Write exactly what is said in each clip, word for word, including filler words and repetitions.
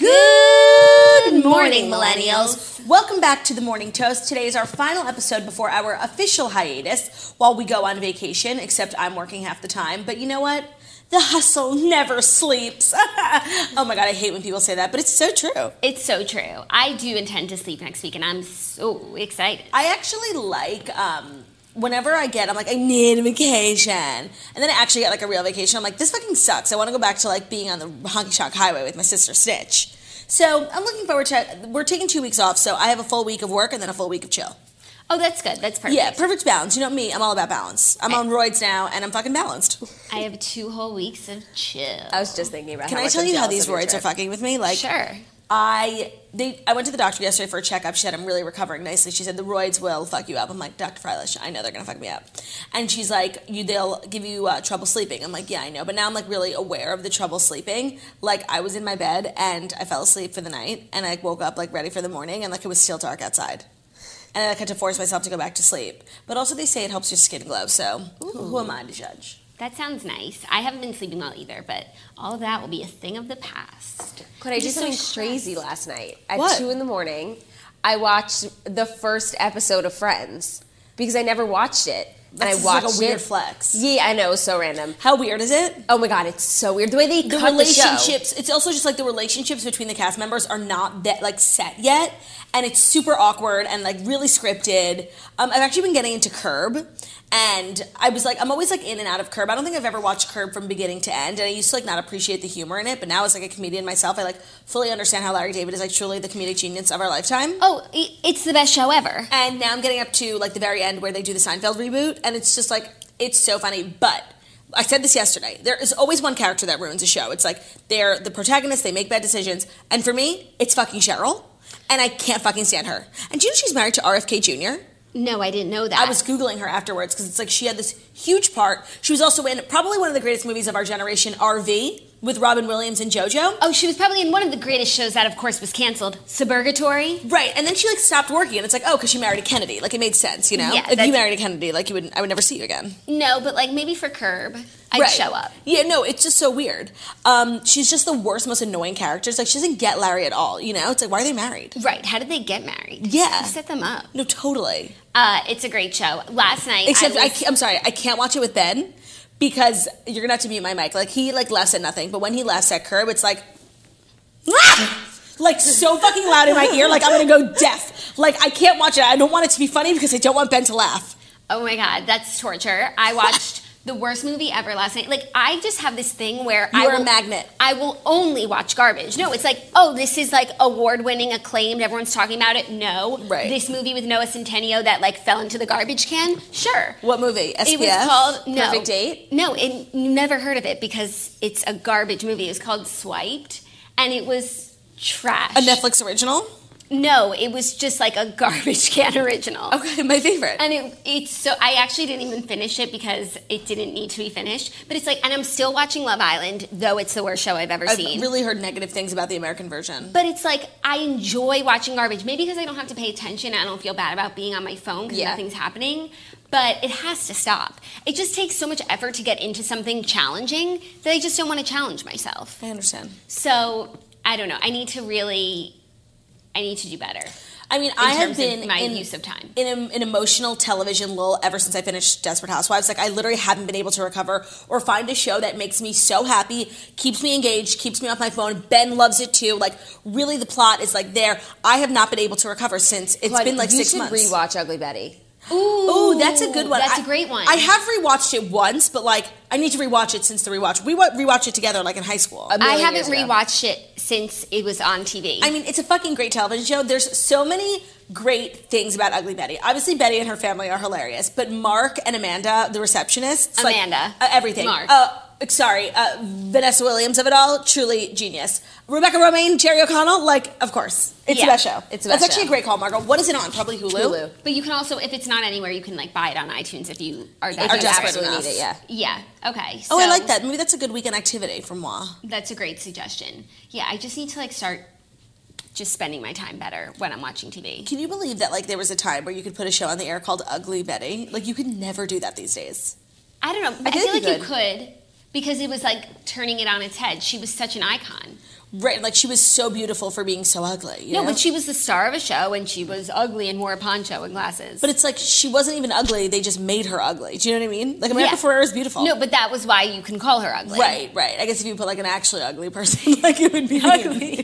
Good morning, millennials. Welcome back to the Morning Toast. Today is our final episode before our official hiatus while we go on vacation, except I'm working half the time. But you know what? The hustle never sleeps. Oh my God, I hate when people say that, but it's so true. It's so true. I do intend to sleep next week, and I'm so excited. I actually like... um Whenever I get, I'm like, I need a vacation. And then I actually get like a real vacation. I'm like, this fucking sucks. I want to go back to like being on the honky shonk highway with my sister Stitch. So I'm looking forward to, we're taking two weeks off. So I have a full week of work and then a full week of chill. Oh, that's good. That's perfect. Yeah, perfect balance. You know me, I'm all about balance. I'm I, on roids now and I'm fucking balanced. I have two whole weeks of chill. I was just thinking about Can how I much tell I'm you how jealous these of your roids trip. are fucking with me? Like, sure. I they I went to the doctor yesterday for a checkup. She said, I'm really recovering nicely. She said, the roids will fuck you up. I'm like, Doctor Freilich, I know they're going to fuck me up. And she's like, you they'll give you uh, trouble sleeping. I'm like, yeah, I know. But now I'm like really aware of the trouble sleeping. Like I was in my bed and I fell asleep for the night and I woke up like ready for the morning and like it was still dark outside. And I like, had to force myself to go back to sleep. But also they say it helps your skin glow. So who, who am I to judge? That sounds nice. I haven't been sleeping well either, but all of that will be a thing of the past. Could I do just so something stressed. crazy last night? At What? two in the morning, I watched the first episode of Friends because I never watched it. That's and I watched like a weird it. flex. Yeah, I know. It was so random. How weird is it? Oh my God, it's so weird. The way they The cut the show. relationships, it's also just like the relationships between the cast members are not that like set yet. And it's super awkward and like really scripted. Um, I've actually been getting into Curb. And I was like, I'm always like in and out of Curb. I don't think I've ever watched Curb from beginning to end. And I used to like not appreciate the humor in it. But now as like a comedian myself, I like fully understand how Larry David is like truly the comedic genius of our lifetime. Oh, i- it's the best show ever. And now I'm getting up to like the very end where they do the Seinfeld reboot. And it's just like, it's so funny. But I said this yesterday. There is always one character that ruins a show. It's like they're the protagonist. They make bad decisions. And for me, it's fucking Cheryl. And I can't fucking stand her. And do you know she's married to R F K Junior? No, I didn't know that. I was Googling her afterwards because it's like she had this huge part. She was also in probably one of the greatest movies of our generation, R V, with Robin Williams and JoJo. Oh, she was probably in one of the greatest shows that, of course, was canceled, Suburgatory. Right, and then she like stopped working, and it's like, oh, because she married a Kennedy. Like it made sense, you know. Yeah, if that's- you married a Kennedy, like you would, I would never see you again. No, but like maybe for Curb, I'd Right. show up. Yeah, no, it's just so weird. Um, she's just the worst, most annoying character. It's like she doesn't get Larry at all, you know. It's like, why are they married? Right. How did they get married? Yeah. Who set them up? No, totally. Uh, it's a great show. Last night, Except, I I was, can't, I'm sorry, I can't watch it with Ben because you're gonna have to mute my mic. Like he like laughs at nothing, but when he laughs at Curb, it's like, like so fucking loud in my ear, like I'm gonna go deaf. Like I can't watch it. I don't want it to be funny because I don't want Ben to laugh. Oh my God, that's torture. I watched the worst movie ever last night. Like, I just have this thing where You I are a will, magnet. I will only watch garbage. No, it's like, oh, this is like award-winning, acclaimed, everyone's talking about it. No. Right. This movie with Noah Centineo that like fell into the garbage can? Sure. What movie? S P F? It was called, no. Perfect Date? No, it, you never heard of it because it's a garbage movie. It was called Swiped, and it was trash. A Netflix original? No, it was just like a garbage can original. Okay, my favorite. And it, it's so, I actually didn't even finish it because it didn't need to be finished. But it's like, and I'm still watching Love Island, though it's the worst show I've ever I've seen. really heard negative things about the American version. But it's like, I enjoy watching garbage. Maybe because I don't have to pay attention. I don't feel bad about being on my phone because Yeah. nothing's happening. But it has to stop. It just takes so much effort to get into something challenging that I just don't want to challenge myself. I understand. So, I don't know. I need to really, I need to do better. I mean, in I have terms been of my in, use of time. in a, an emotional television lull ever since I finished Desperate Housewives. Like, I literally haven't been able to recover or find a show that makes me so happy, keeps me engaged, keeps me off my phone. Ben loves it too. Like, really, the plot is like there. I have not been able to recover since it's But been like you six should months. rewatch Ugly Betty. Ooh, Ooh, that's a good one. That's I- a great one. I have rewatched it once, but like I need to rewatch it since the rewatch. We wa- rewatched it together like in high school. A I million haven't years ago. rewatched it since it was on T V. I mean, it's a fucking great television show. There's so many great things about Ugly Betty. Obviously, Betty and her family are hilarious, but Mark and Amanda, the receptionists, like, Amanda. uh, everything. Mark. Uh, sorry, uh, Vanessa Williams of it all, truly genius. Rebecca Romaine, Jerry O'Connell, like, of course, it's Yeah. the best show. It's the That's best actually show. a great call, Margot. What is it on? Probably Hulu. Hulu. But you can also, if it's not anywhere, you can like buy it on iTunes if you are that Are If you desperate absolutely enough. need it, yeah. Yeah. Okay. Oh, I so like that. Maybe that's a good weekend activity for moi. That's a great suggestion. Yeah, I just need to like start just spending my time better when I'm watching T V. Can you believe that like there was a time where you could put a show on the air called Ugly Betty? Like you could never do that these days. I don't know. I, feel feel like like you you could, Because it was like turning it on its head. She was such an icon. Right, like she was so beautiful for being so ugly. You No, know? but she was the star of a show, and she was ugly and wore a poncho and glasses. But it's like she wasn't even ugly; they just made her ugly. Do you know what I mean? Like America Yeah. Ferrera is beautiful. No, but that was why you can call her ugly. Right, right. I guess if you put like an actually ugly person, like it would be ugly.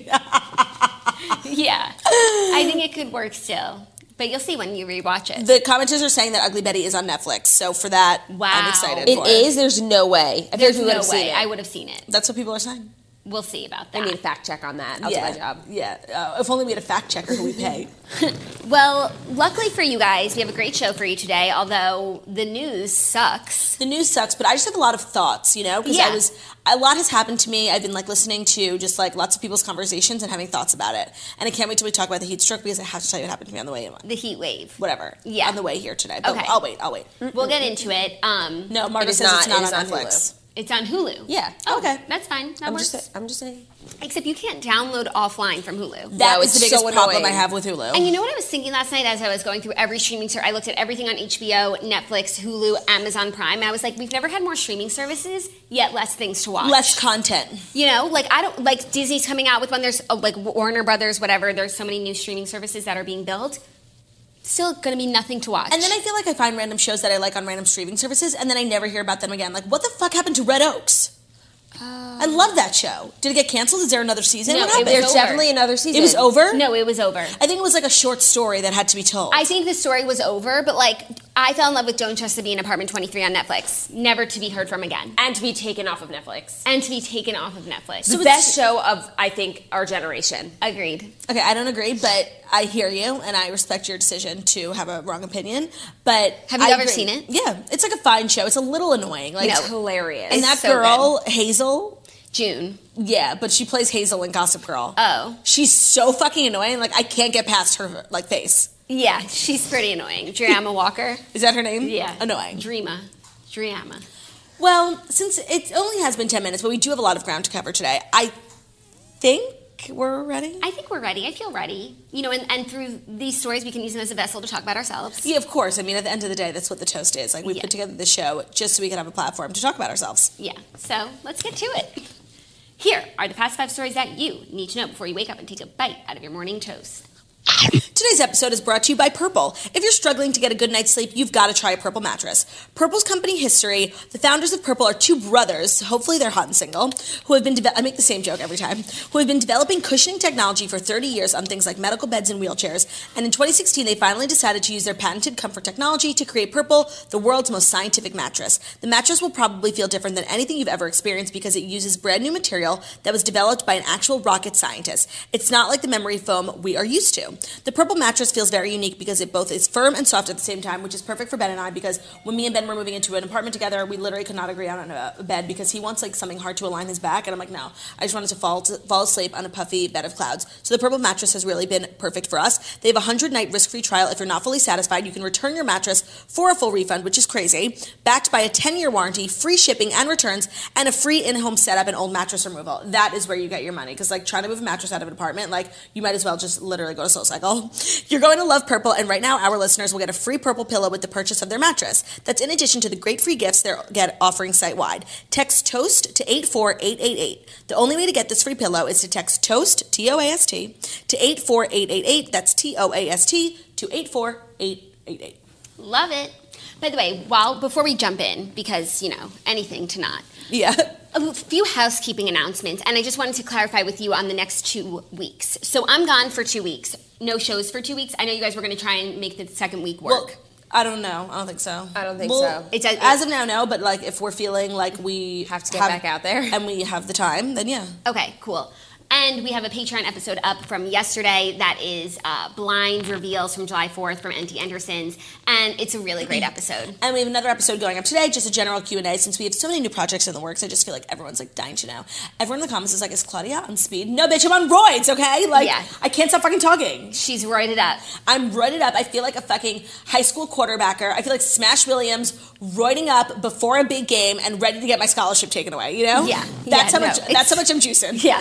Yeah. I think it could work still. But you'll see when you rewatch it. The commenters are saying that Ugly Betty is on Netflix, so for that, Wow. I'm excited. It for is. There's no way. I feel like There's we would no have seen way it. I would have seen it. That's what people are saying. We'll see about that. I need a fact check on that. I'll yeah, do my job. Yeah. Uh, if only we had a fact checker who we pay. Well, luckily for you guys, we have a great show for you today, although the news sucks. The news sucks, but I just have a lot of thoughts, you know, because I Yeah. was a lot has happened to me. I've been like listening to just like lots of people's conversations and having thoughts about it, and I can't wait till we talk about the heat stroke because I have to tell you what happened to me on the way in. The heat wave. Whatever. Yeah. On the way here today. But Okay. I'll wait. I'll wait. We'll get into it. Um, No, Marta It is says it's not. not It on is on Netflix. It's on Hulu. Yeah. Oh, Okay. That's fine. That I'm works. just. I'm just saying. Except you can't download offline from Hulu. That No, is the it's biggest so problem annoying. I have with Hulu. And you know what I was thinking last night as I was going through every streaming service? I looked at everything on H B O, Netflix, Hulu, Amazon Prime. I was like, we've never had more streaming services, yet less things to watch. Less content. You know, like I don't like Disney's coming out with one. There's uh, like Warner Brothers, whatever. There's so many new streaming services that are being built. Still going to be nothing to watch. And then I feel like I find random shows that I like on random streaming services, and then I never hear about them again. Like, what the fuck happened to Red Oaks? I love that show. Did it get canceled? Is there another season? No, what it happened? was There's over. definitely another season. It was over? no, it was over. I think it was like a short story that had to be told. I think the story was over, but like I fell in love with Don't Trust the Bee in Apartment twenty-three on Netflix, never to be heard from again, And to be taken off of Netflix. and to be taken off of Netflix. The best show of I think our generation. Agreed. Okay, I don't agree, but I hear you, and I respect your decision to have a wrong opinion. But Have you I ever agree. seen it? Yeah, it's like a fine show. It's a little annoying. Like, It's hilarious. and It's that so girl Hazel, June. yeah, but she plays Hazel in Gossip Girl. Oh. She's so fucking annoying. Like, I can't get past her like face. Yeah, she's pretty annoying. Dreama Walker. Is that her name? Yeah. Annoying. Dreama. Dreama. Well, since it only has been ten minutes, but we do have a lot of ground to cover today, I think we're ready. I think we're ready. I feel ready. You know, and, and through these stories, we can use them as a vessel to talk about ourselves. Yeah, of course. I mean, at the end of the day, that's what the toast is. Like, we Yeah. put together this show just so we can have a platform to talk about ourselves. Yeah. So let's get to it. Here are the past five stories that you need to know before you wake up and take a bite out of your morning toast. Today's episode is brought to you by Purple. If you're struggling to get a good night's sleep, you've got to try a Purple mattress. Purple's company history, the founders of Purple are two brothers, hopefully they're hot and single, who have been, deve- I make the same joke every time, who have been developing cushioning technology for thirty years on things like medical beds and wheelchairs. And in twenty sixteen, they finally decided to use their patented comfort technology to create Purple, the world's most scientific mattress. The mattress will probably feel different than anything you've ever experienced because it uses brand new material that was developed by an actual rocket scientist. It's not like the memory foam we are used to. The Purple mattress feels very unique because it both is firm and soft at the same time, which is perfect for Ben and I because when me and Ben were moving into an apartment together, we literally could not agree on a, a bed because he wants like something hard to align his back, and I'm like, no, I just wanted to fall to fall asleep on a puffy bed of clouds. So the Purple mattress has really been perfect for us. They have a hundred night risk-free trial. If you're not fully satisfied, you can return your mattress for a full refund, which is crazy, backed by a ten year warranty, free shipping and returns, and a free in-home setup and old mattress removal. That is where you get your money because like trying to move a mattress out of an apartment, like you might as well just literally go to SoulCycle. You're going to love Purple, and right now our listeners will get a free Purple pillow with the purchase of their mattress. That's in addition to the great free gifts they're get offering site-wide. Text TOAST to eight four eight eight eight. The only way to get this free pillow is to text TOAST, T O A S T, to eight four eight eight eight. That's T O A S T, to eight four eight eight eight. Love it. By the way, while before we jump in, because, you know, anything to not, Yeah. a few housekeeping announcements, and I just wanted to clarify with you on the next two weeks. So I'm gone for two weeks. No shows for two weeks. I know you guys were going to try and make the second week work. Well, I don't know. I don't think so. I don't think Well, so. It's a- as of now, no. But like, if we're feeling like we Have to get back out there. and we have the time, then yeah. Okay, cool. And we have a Patreon episode up from yesterday that is uh, blind reveals from July fourth from N T Anderson's, and it's a really great episode. And we have another episode going up today, just a general Q and A. Since we have so many new projects in the works, I just feel like everyone's like dying to know. Everyone in the comments is like, "Is Claudia on speed?" No, bitch, I'm on roids. Okay, like Yeah. I can't stop fucking talking. She's roided up. I'm roided up. I feel like a fucking high school quarterbacker. I feel like Smash Williams roiding up before a big game and ready to get my scholarship taken away. You know? Yeah. That's Yeah, how much. no, That's how it's- much I'm juicing. Yeah.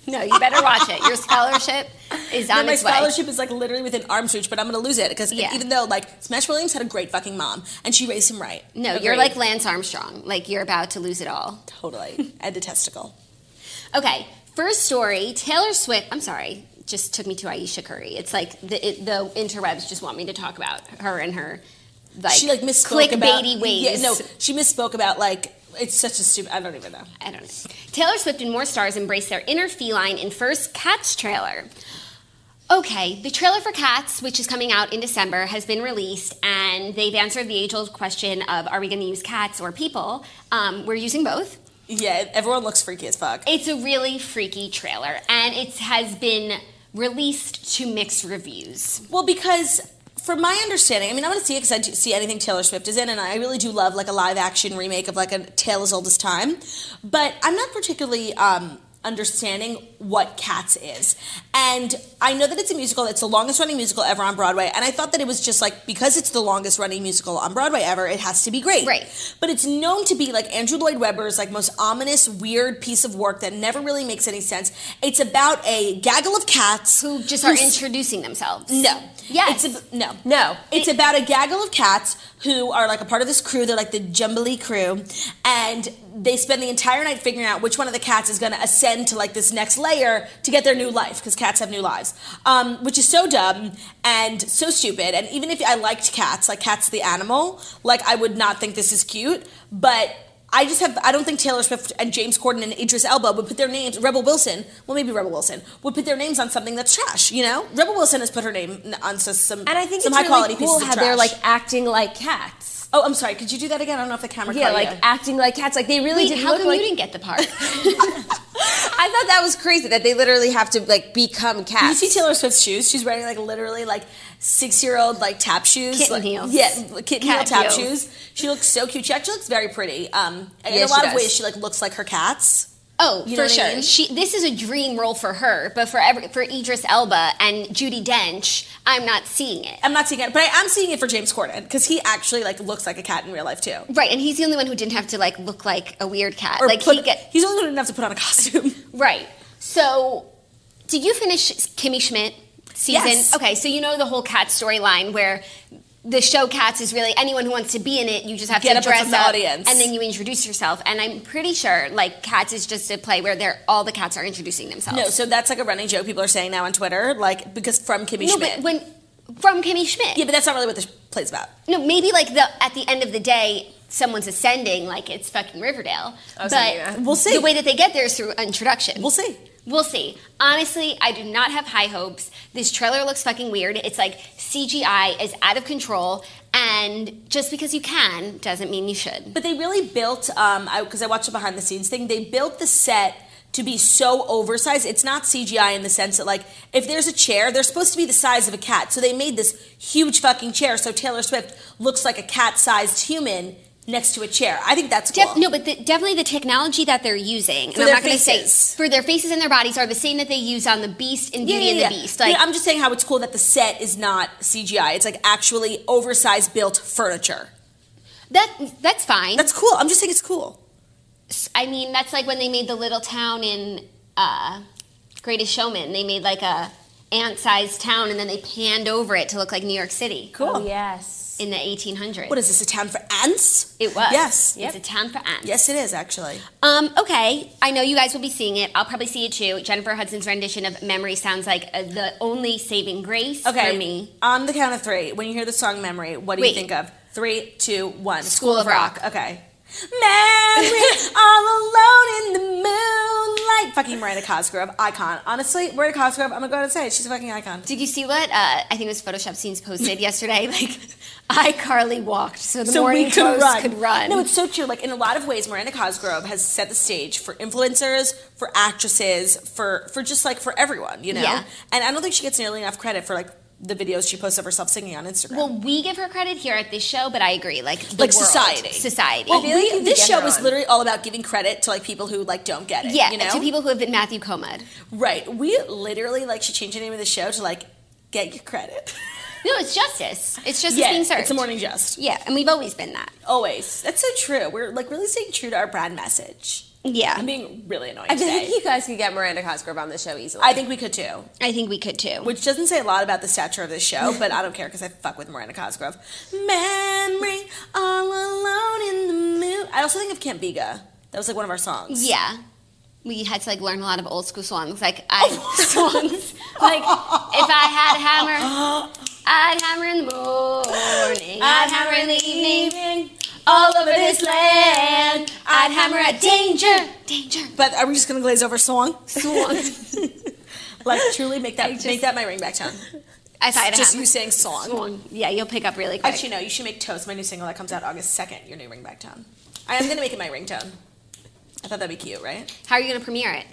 No, you better watch it. Your scholarship is on my its way. scholarship is like literally within arm's reach, but I'm gonna lose it because Yeah. even though like Smash Williams had a great fucking mom and she raised him right. No, Agreed. you're like Lance Armstrong. Like you're about to lose it all. Totally. And a testicle. Okay, first story. Taylor Swift. I'm sorry, just took me to Aisha Curry. It's like the it, the interwebs just want me to talk about her and her like She like misspoke about clickbaity ways. Yeah, no, she misspoke about like it's such a stupid. I don't even know. I don't know. Taylor Swift and more stars embrace their inner feline in first Cats trailer. Okay, the trailer for Cats, which is coming out in December, has been released, and they've answered the age-old question of, are we going to use cats or people? Um, we're using both. Yeah, everyone looks freaky as fuck. It's a really freaky trailer, and it has been released to mixed reviews. Well, because from my understanding, I mean, I'm going to see it because I do see anything Taylor Swift is in, and I really do love like a live action remake of like a Tale as Old as Time. But I'm not particularly um, understanding what Cats is. And I know that it's a musical. It's the longest running musical ever on Broadway. And I thought that it was just like, because it's the longest running musical on Broadway ever, it has to be great. Right. But it's known to be like Andrew Lloyd Webber's like most ominous, weird piece of work that never really makes any sense. It's about a gaggle of cats Who just are who's- introducing themselves. No. Yes. It's a, no. No. It's about a gaggle of cats who are like a part of this crew. They're like the Jubilee crew. And they spend the entire night figuring out which one of the cats is going to ascend to like this next layer to get their new life, because cats have new lives. Um, which is so dumb and so stupid. And even if I liked cats, like Cats the animal, like I would not think this is cute. But I just have, I don't think Taylor Swift and James Corden and Idris Elba would put their names, Rebel Wilson, well maybe Rebel Wilson, would put their names on something that's trash, you know? Rebel Wilson has put her name on some, And I think some it's high quality really cool pieces how of trash. they're like acting like cats. Oh, I'm sorry, could you do that again? I don't know if the camera Yeah, caught like you. acting like cats. Like they really Wait, did how look come like. you didn't get the part? I thought that was crazy that they literally have to like become cats. You see Taylor Swift's shoes? She's wearing like literally like six-year-old like tap shoes. Kitten like, heels. Yeah, kitten heel Cat tap heels. shoes. She looks so cute. She actually looks very pretty. Um, and in Yeah, a lot she of does. ways, she like looks like her cats. Oh, You know for what I sure. mean? She this is a dream role for her, but for every, for Idris Elba and Judi Dench, I'm not seeing it. I'm not seeing it, but I am seeing it for James Corden because he actually like looks like a cat in real life too. Right, and he's the only one who didn't have to like look like a weird cat. Or like put, he get he's the only one who didn't have to put on a costume. right. So, did you finish Kimmy Schmidt season? Yes. Okay, so you know the whole cat storyline where the show Cats is really anyone who wants to be in it. You just have Get to up in dress front of the up, audience. and then you introduce yourself. And I'm pretty sure like Cats is just a play where they're all the cats are introducing themselves. No, so that's like a running joke people are saying now on Twitter, like because from Kimmy no, Schmidt. but when from Kimmy Schmidt. yeah, but that's not really what the play's about. No, maybe like the at the end of the day, someone's ascending like it's fucking Riverdale. was but thinking that. We'll see. The way that they get there is through introduction. We'll see. We'll see. Honestly, I do not have high hopes. This trailer looks fucking weird. It's like C G I is out of control, and just because you can doesn't mean you should. But they really built, um, because I, I watched the behind the scenes thing, they built the set to be so oversized. It's not C G I in the sense that, like, if there's a chair, they're supposed to be the size of a cat. So they made this huge fucking chair so Taylor Swift looks like a cat-sized human next to a chair. I think that's cool. Def- no, but the, definitely the technology that they're using, and For I'm their not going to say faces. for their faces and their bodies are the same that they use on the Beast in Beauty and the Beast. Like, Yeah, I'm just saying how it's cool that the set is not C G I. It's like actually oversized built furniture. that that's fine. That's cool. I'm just saying it's cool. I mean, that's like when they made the little town in uh, Greatest Showman. They made like a ant-sized town, and then they panned over it to look like New York City Cool. Oh yes. in the eighteen hundreds. What is this, a town for ants? It was. Yes. It's a town for ants. Yes, it is, actually. Um, okay, I know you guys will be seeing it. I'll probably see it too. Jennifer Hudson's rendition of Memory sounds like uh, the only saving grace Okay, for me. on the count of three, when you hear the song Memory, what do you Wait. think of? Three, two, one. School of Rock. Okay. Memory, all alone in the moonlight. Fucking Miranda Cosgrove, icon. Honestly, Miranda Cosgrove, I'm gonna go ahead and say it. She's a fucking icon. Did you see what uh, I think it was Photoshop Scenes posted yesterday? Like, iCarly walked so the So morning we could host run. could run. No, it's so true. Like in a lot of ways, Miranda Cosgrove has set the stage for influencers, for actresses, for for just like for everyone, you know. Yeah. And I don't think she gets nearly enough credit for like the videos she posts of herself singing on Instagram. Well, we give her credit here at this show, but I agree. Like, the like world, society, society. Well, feel like we- you could this get show her is on. literally all about giving credit to like people who like don't get it. yeah, you know, to people who have been Matthew Comad. right? We literally like should change the name of the show to like get your credit. No, it's justice. It's justice Yeah, being served. it's a morning jest. Yeah, and we've always been that. Always. That's so true. We're like really staying true to our brand message. Yeah. I'm being really annoying I today. think you guys could get Miranda Cosgrove on the show easily. I think we could too. I think we could too. Which doesn't say a lot about the stature of this show, but I don't care because I fuck with Miranda Cosgrove. Memory, all alone in the moon. I also think of Camp Biga. That was like one of our songs. Yeah. We had to like learn a lot of old school songs, like I songs like if I had a hammer, I'd hammer in the morning, I'd hammer in the evening, all over this land, I'd hammer at danger, danger. But are we just gonna glaze over song? Song. Like truly make that just- make that my ringback tone. If I had a Just hammer. you saying song. Song. Yeah, you'll pick up really quick. Actually, no. You should make Toast, my new single that comes out August second. Your new ringback tone. I am gonna make it my ringtone. I thought that'd be cute, right? How are you going to premiere it?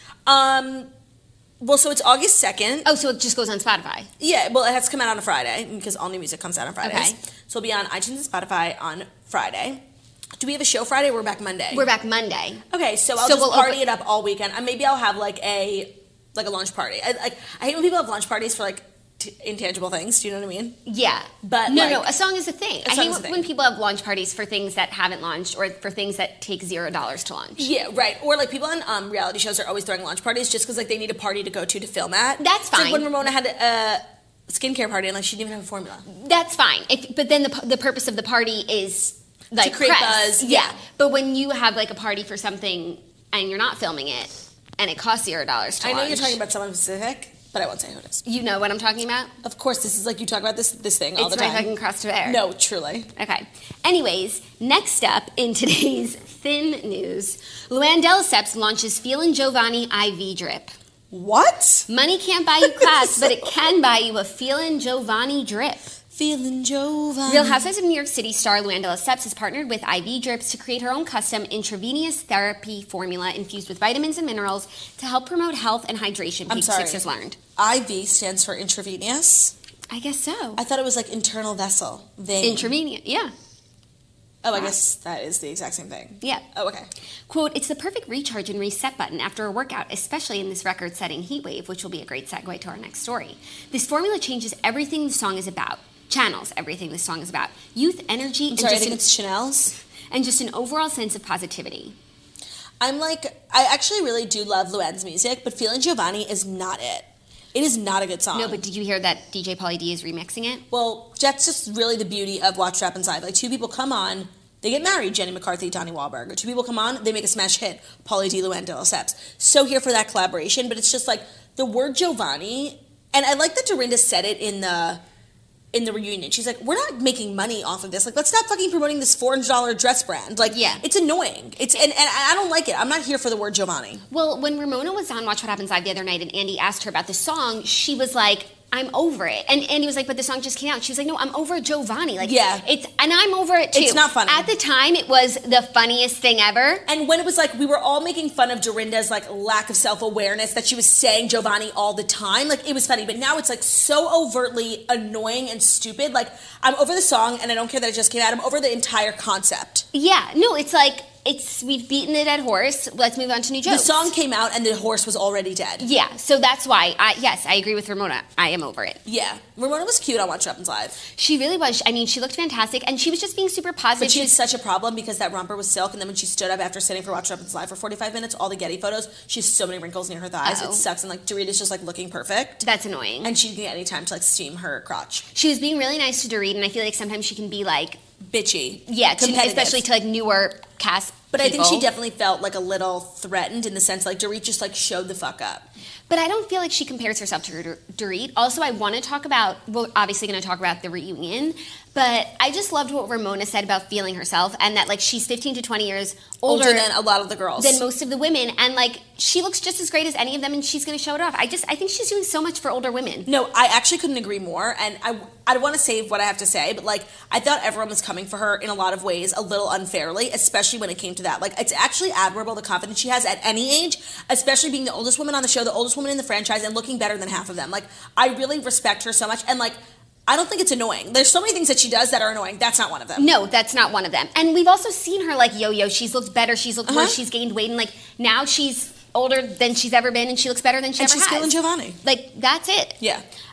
Um, well, so it's August second. Oh, so it just goes on Spotify. Yeah, well, it has to come out on a Friday because all new music comes out on Fridays. Okay. So it'll be on iTunes and Spotify on Friday. Do we have a show Friday? Or we're back Monday. We're back Monday. Okay, so I'll So just we'll party open- it up all weekend. And maybe I'll have like a like a lunch party. I, like I hate when people have lunch parties for like t- intangible things. Do you know what I mean? Yeah. But, no, like- no, a song is a thing. I song hate is a thing. when people have launch parties for things that haven't launched or for things that take zero dollars to launch. Yeah, right. Or like people on um, reality shows are always throwing lunch parties just because like they need a party to go to to film at. That's It's like fine. when Ramona had a skincare party and like she didn't even have a formula. That's fine. If, but then the, the purpose of the party is like create press. buzz, Yeah. yeah. But when you have like a party for something and you're not filming it and it costs zero dollars to I know launch. you're talking about someone specific, but I won't say who it is. You know what I'm talking about? Of course, this is like you talk about this this thing all It's the my time. fucking cross to bear. No, truly. Okay. Anyways, next up in today's thin news, Luann de Lesseps launches Feel and Giovanni I V drip. What? Money can't buy you class, but it can buy you a Feel and Giovanni drip. Feeling Giovanni. Real Housewives of New York City star Luann de Lesseps has partnered with I V Drips to create her own custom intravenous therapy formula infused with vitamins and minerals to help promote health and hydration, I'm Page sorry. Six has learned. I V stands for intravenous. I guess so. I thought it was like internal vessel. Vein. Intravenous, yeah. Oh, I guess that is the exact same thing. Yeah. Oh, okay. Quote, it's the perfect recharge and reset button after a workout, especially in this record-setting heat wave, which will be a great segue to our next story. This formula changes everything the song is about. Channels everything this song is about. Youth, energy, I'm and, sorry, I just think an, it's Chanel's. and just an overall sense of positivity. I'm like, I actually really do love Luann's music, but Feeling Giovanni is not it. It is not a good song. No, but did you hear that D J Pauly D is remixing it? Well, that's just really the beauty of Watch What Happens Live. Like, two people come on, they get married, Jenny McCarthy, Donnie Wahlberg. Or two people come on, they make a smash hit, Pauly D, Luann de Lesseps. So here for that collaboration, but it's just like the word Giovanni, and I like that Dorinda said it in the in the reunion. She's like, we're not making money off of this. Like, let's stop fucking promoting this four hundred dollars dress brand. Like, Yeah. it's annoying. It's and, and I don't like it. I'm not here for the word Giovanni. Well, when Ramona was on Watch What Happens Live the other night and Andy asked her about the song, she was like, I'm over it. And Andy was like, but the song just came out. She was like, no, I'm over Giovanni. Like, Yeah. It's, and I'm over it too. It's not funny. At the time, it was the funniest thing ever. And when it was like, we were all making fun of Dorinda's like lack of self-awareness, that she was saying Giovanni all the time. Like, it was funny. But now it's like so overtly annoying and stupid. Like, I'm over the song and I don't care that it just came out. I'm over the entire concept. Yeah, no, it's like, it's we've beaten the dead horse. Let's move on to new The jokes. song came out and the horse was already dead. Yeah, so that's why, I, yes, I agree with Ramona. I am over it. Yeah. Ramona was cute on Watch What Happens Live. She really was. I mean, she looked fantastic, and she was just being super positive. But she had was- such a problem because that romper was silk, and then when she stood up after sitting for Watch What Happens Live for forty-five minutes, all the Getty photos, she has so many wrinkles near her thighs. Uh-oh. It sucks. And like Dorita's just like looking perfect. That's annoying. And she didn't get any time to like steam her crotch. She was being really nice to Dorit, and I feel like sometimes she can be like, Bitchy. yeah, to, Competitive. especially to like newer cast But I think she people. definitely felt like a little threatened in the sense like Dorit just like showed the fuck up. But I don't feel like she compares herself to Dur- Dorit. Also, I want to talk about, we're obviously going to talk about the reunion, but I just loved what Ramona said about feeling herself and that, like, she's fifteen to twenty years older, Older than a lot of the girls. than most of the women. And, like, she looks just as great as any of them, and she's going to show it off. I just, I think she's doing so much for older women. No, I actually couldn't agree more. And I, I want to save what I have to say, but like, I thought everyone was coming for her in a lot of ways a little unfairly, especially when it came to that. Like, it's actually admirable the confidence she has at any age, especially being the oldest woman on the show, the oldest woman in the franchise, and looking better than half of them. Like, I really respect her so much. And like, I don't think it's annoying. There's so many things that she does that are annoying. That's not one of them. No, that's not one of them. And we've also seen her, like, yo-yo. She's looked better. She's looked Uh-huh. worse. She's gained weight. And, like, now she's older than she's ever been, and she looks better than she And ever she's has. feeling Giovanni. Like, that's it. Yeah.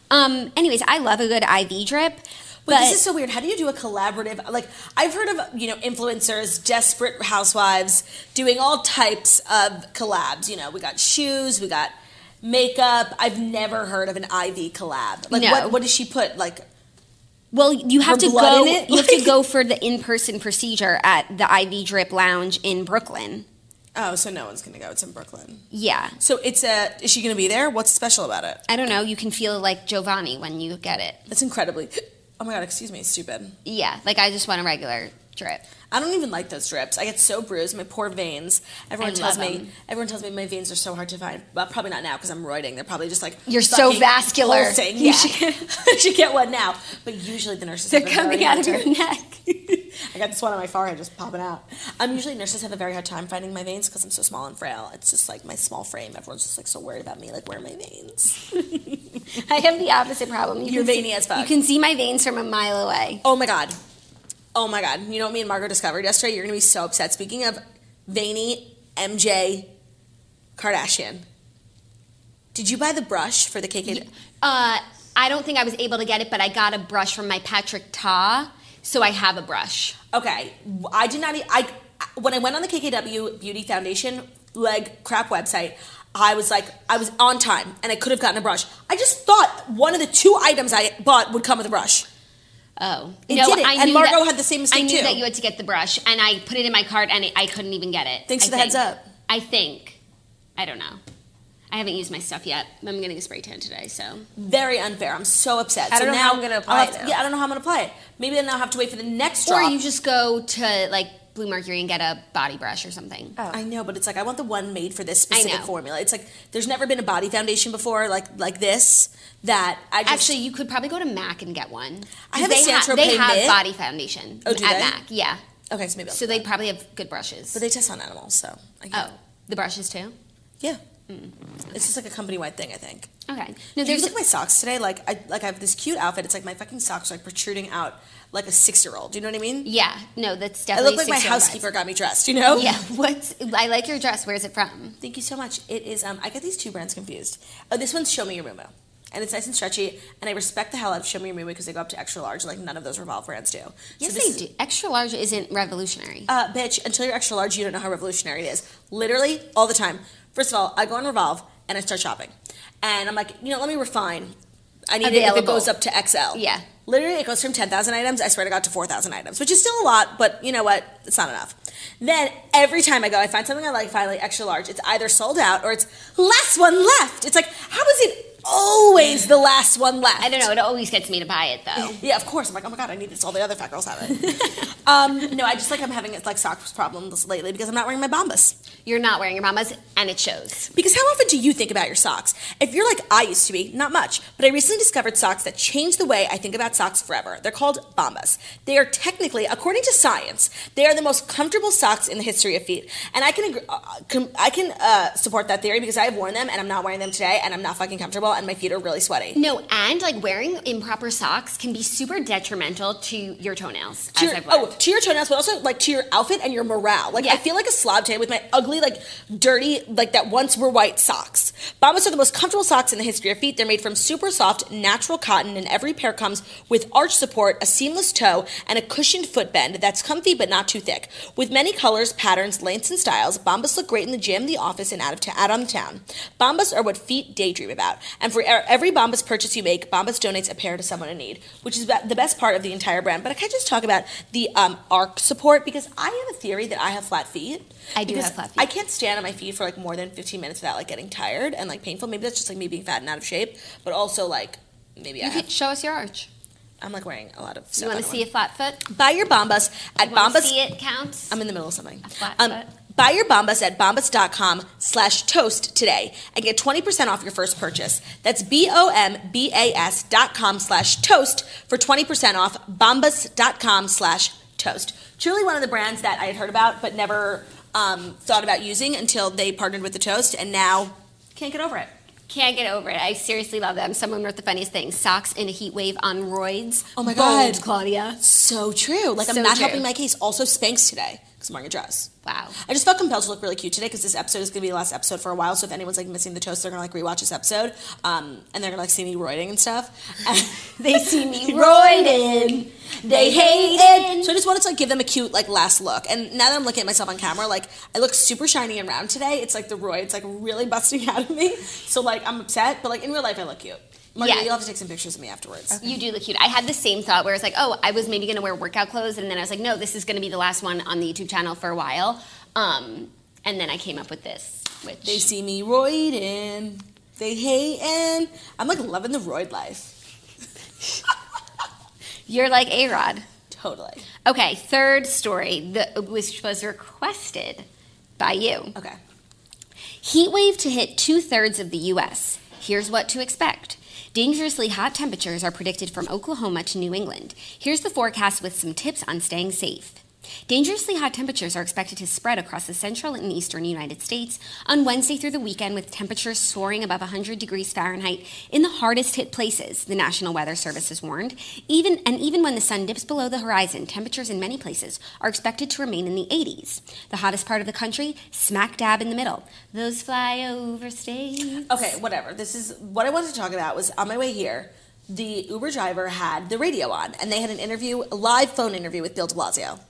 Um, anyways, I love a good I V drip. But, but this is so weird. How do you do a collaborative? Like, I've heard of, you know, influencers, desperate housewives doing all types of collabs. You know, we got shoes, we got makeup. I've never heard of an I V collab. Like, No. what, what does she put? Like, Well, you have Her to blood go. in it? You have to Like- go for the in-person procedure at the I V Drip Lounge in Brooklyn. oh, so no one's going to go. It's in Brooklyn. Yeah, So it's a, is she going to be there? What's special about it? I don't know. You can feel like Giovanni when you get it. It's incredibly, oh my God, excuse me, stupid. Yeah, like I just want a regular drip. I don't even like those drips. I get so bruised, my poor veins. Everyone I tells love me, them. everyone tells me my veins are so hard to find. Well, probably not now because I'm roiding. They're probably just like You're so fucking vascular. pulsing. You Yeah. should get- I should get one now. But usually the nurses They're have a very coming out hard of your time- neck. I got this one on my forehead just popping out. Um, usually nurses have a very hard time finding my veins because I'm so small and frail. It's just like my small frame. Everyone's just like so worried about me. Like, where are my veins? I have the opposite problem. You You're can veiny see, as fuck. You can see my veins from a mile away. Oh my God. Oh my God. You know what me and Margot discovered yesterday? You're going to be so upset. Speaking of veiny M J Kardashian, did you buy the brush for the K K? Uh, I don't think I was able to get it, but I got a brush from my Patrick Ta, so I have a brush. Okay. I did not, e- I, when I went on the K K W Beauty Foundation leg crap website, I was like, I was on time and I could have gotten a brush. I just thought one of the two items I bought would come with a brush. Oh, It no, didn't, I and knew Margot that- had the same mistake I knew too. that you had to get the brush, and I put it in my cart, and I couldn't even get it. Thanks I for the heads think. up. I think. I don't know. I haven't used my stuff yet. I'm getting a spray tan today, so. Very unfair. I'm so upset. I don't so know now how I'm gonna apply I'll have it to- now. Yeah, I don't know how I'm gonna apply it. Maybe then I'll have to wait for the next Or drop. you just go to, like, Blue Mercury and get a body brush or something. Oh. I know, but it's like I want the one made for this I specific know. formula. It's like there's never been a body foundation before like like this that I just Actually, you could probably go to MAC and get one. I have a they Saint ha- They Tropez have mitt. body foundation Oh, do at they? MAC, yeah. okay, so maybe I'll So do they that. probably have good brushes. But they test on animals, so I Oh, can't. the brushes too? Yeah. It's just like a company wide thing, I think. Okay. No, No, there's look at my socks today. Like I like I have this cute outfit. It's like my fucking socks are like protruding out like a six year old. Do you know what I mean? Yeah, no, that's I definitely look like my six-year-old housekeeper got me dressed. You know? vibes. Yeah, what's, I like your dress. Where's it from? Thank you so much. It is. Um, I get these two brands confused. Oh, this one's Show Me Your Moo, and it's nice and stretchy. And I respect the hell out of Show Me Your Moo because they go up to extra large. Like none of those Revolve brands do. Yes, so this they is- do. Extra large isn't revolutionary. Uh, bitch, until you're extra large, you don't know how revolutionary it is. Literally, all the time. First of all, I go on Revolve and I start shopping. And I'm like, you know, let me refine. I need it if it Available. goes up to X L. Yeah. Literally, it goes from ten thousand items, I swear to God, to four thousand items, which is still a lot, but you know what? It's not enough. Then, every time I go, I find something I like, finally, extra large. It's either sold out or it's last one left. It's like, how is it always the last one left? I don't know. It always gets me to buy it, though. Yeah, of course. I'm like, oh my God, I need this. All the other fat girls have it. um, no, I just like I'm having like socks problems lately because I'm not wearing my Bombas. You're not wearing your mama's, and it shows. Because how often do you think about your socks? If you're like I used to be, not much, but I recently discovered socks that changed the way I think about socks forever. They're called Bombas. They are technically, according to science, they are the most comfortable socks in the history of feet. And I can agree, uh, com- I can uh, support that theory because I have worn them and I'm not wearing them today and I'm not fucking comfortable and my feet are really sweaty. No, and like wearing improper socks can be super detrimental to your toenails. To as your, I've oh, learned. to your toenails, but also like to your outfit and your morale. Like Yeah. I feel like a slob today with my ugly, like dirty, like that once were white socks. Bombas are the most comfortable socks in the history of feet. They're made from super soft, natural cotton, and every pair comes with arch support, a seamless toe, and a cushioned footbend that's comfy but not too thick. With many colors, patterns, lengths, and styles, Bombas look great in the gym, the office, and out of ta- out on the town. Bombas are what feet daydream about. And for er- every Bombas purchase you make, Bombas donates a pair to someone in need, which is ba- the best part of the entire brand. But I can just talk about the um, arc support because I have a theory that I have flat feet. I do Because have flat feet. I can't stand on my feet for like more than fifteen minutes without like getting tired and like painful. Maybe that's just like me being fat and out of shape, but also like maybe I You have, could show us your arch. I'm like wearing a lot of You stuff. want I to don't see a flat foot? Buy your Bombas at You wanna Bombas. see it counts? I'm in the middle of something. flat Um, foot. buy your Bombas at bombas.com slash toast today and get twenty percent off your first purchase. That's B-O-M-B-A-S dot com slash toast for twenty percent off bombas.com slash toast. Truly one of the brands that I had heard about but never um, thought about using until they partnered with the toast and now can't get over it. Can't get over it. I seriously love them. Someone wrote the funniest thing. Socks in a heat wave on roids. Oh my Bold, God. Claudia. So true. Like I'm So not true. helping my case. Also Spanx today because I'm wearing a dress. Wow. I just felt compelled to look really cute today because this episode is going to be the last episode for a while. So if anyone's like missing the toast, they're going to like rewatch this episode, um, and they're going to like see me roiding and stuff. And They see me roiding. They hate it. So I just wanted to like give them a cute like last look. And now that I'm looking at myself on camera, like I look super shiny and round today. It's like the roids like really busting out of me. So like I'm upset, but like in real life I look cute. Margarita, Yeah. you'll have to take some pictures of me afterwards. You do look cute. I had the same thought where it's like, oh, I was maybe going to wear workout clothes, and then I was like, no, this is going to be the last one on the YouTube channel for a while. Um, and then I came up with this, which They see me roiding. They hating. I'm like loving the roid life. you're like A-Rod. Totally. Okay, third story, the, which was requested by you. Okay. Heat wave to hit two-thirds of the U S. Here's what to expect. Dangerously hot temperatures are predicted from Oklahoma to New England. Here's the forecast with some tips on staying safe. Dangerously hot temperatures are expected to spread across the central and eastern United States on Wednesday through the weekend, with temperatures soaring above one hundred degrees Fahrenheit in the hardest hit places, the National Weather Service has warned. Even and even when the sun dips below the horizon, temperatures in many places are expected to remain in the eighties. The hottest part of the country, smack dab in the middle. Those flyover states. Okay, whatever. This is what I wanted to talk about. Was on my way here, the Uber driver had the radio on, and they had an interview, a live phone interview with Bill de Blasio.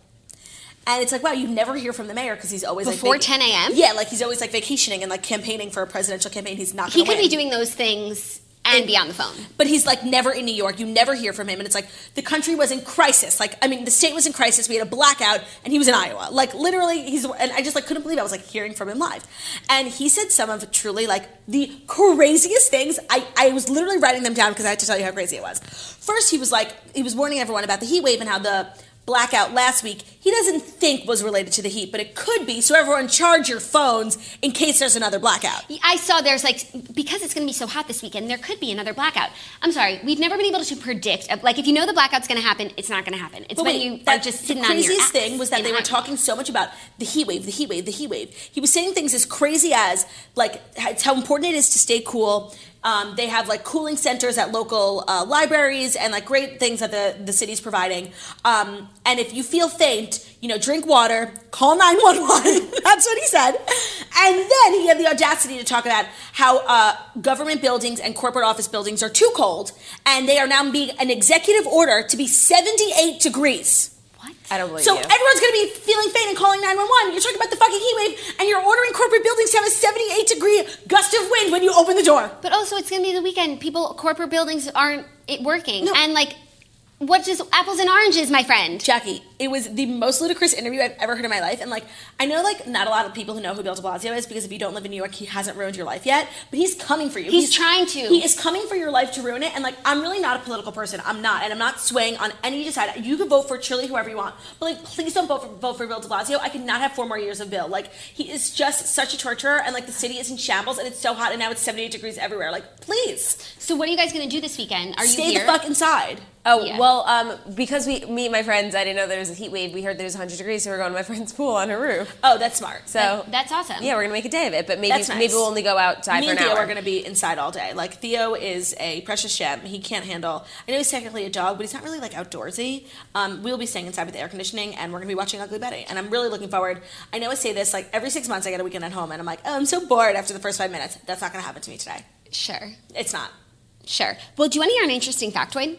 And it's like, wow, you never hear from the mayor because he's always Before like ten a.m.? Yeah, like he's always like vacationing and like campaigning for a presidential campaign. He's not He going to could win. be doing those things and be on the phone. But he's like never in New York. You never hear from him. And it's like the country was in crisis. Like, I mean, the state was in crisis. We had a blackout and he was in Iowa. Like literally he's, and I just like couldn't believe it. I was like hearing from him live. And he said some of truly like the craziest things. I, I was literally writing them down because I had to tell you how crazy it was. First, he was like, he was warning everyone about the heat wave and how the blackout last week he doesn't think was related to the heat, but it could be. So everyone charge your phones in case there's another blackout. I saw there's like, because it's going to be so hot this weekend, there could be another blackout. I'm sorry, we've never been able to predict. Like, if you know the blackout's going to happen, it's not going to happen. It's But when wait, you that- are just sitting on the your craziest ass thing was that in they were line. talking so much about the heat wave, the heat wave, the heat wave. He was saying things as crazy as like it's how important it is to stay cool. Um, they have like cooling centers at local uh, libraries and like great things that the, the city's providing. Um, and if you feel faint, you know, drink water, call nine one one. That's what he said. And then he had the audacity to talk about how uh, government buildings and corporate office buildings are too cold and they are now being an executive order to be seventy-eight degrees. What? I don't believe So you. everyone's going to be feeling faint and calling nine one one. You're talking about the fucking heat wave, and you're ordering corporate buildings to have a seventy-eight degree gust of wind when you open the door. But also, it's going to be the weekend. People, corporate buildings aren't it working. No. And like, what just apples and oranges, my friend? Jackie, it was the most ludicrous interview I've ever heard in my life. And like, I know like not a lot of people who know who Bill de Blasio is because if you don't live in New York, he hasn't ruined your life yet. But he's coming for you. He's trying to. He is coming for your life to ruin it. And like, I'm really not a political person. I'm not. And I'm not swaying on any side. You can vote for truly whoever you want. But like, please don't vote for, vote for Bill de Blasio. I could not have four more years of Bill. Like, he is just such a torturer. And like, the city is in shambles and it's so hot. And now it's seventy-eight degrees everywhere. Like, please. So what are you guys going to do this weekend? Are you Stay here? the fuck inside. Oh, Yeah. well, um, because we, me and my friends, I didn't know there was a heat wave. We heard there was one hundred degrees, so we're going to my friend's pool on her roof. Oh, that's smart. So, That- that's awesome. yeah, we're going to make a day of it, but maybe That's nice. maybe we'll only go outside Me for and an Theo hour. are going to be inside all day. Like, Theo is a precious gem. He can't handle. I know he's technically a dog, but he's not really like outdoorsy. Um, we'll be staying inside with the air conditioning, and we're going to be watching Ugly Betty. And I'm really looking forward. I know I say this like every six months. I get a weekend at home, and I'm like, oh, I'm so bored after the first five minutes. That's not going to happen to me today. Sure. It's not. Sure. Well, do you want to hear an interesting factoid?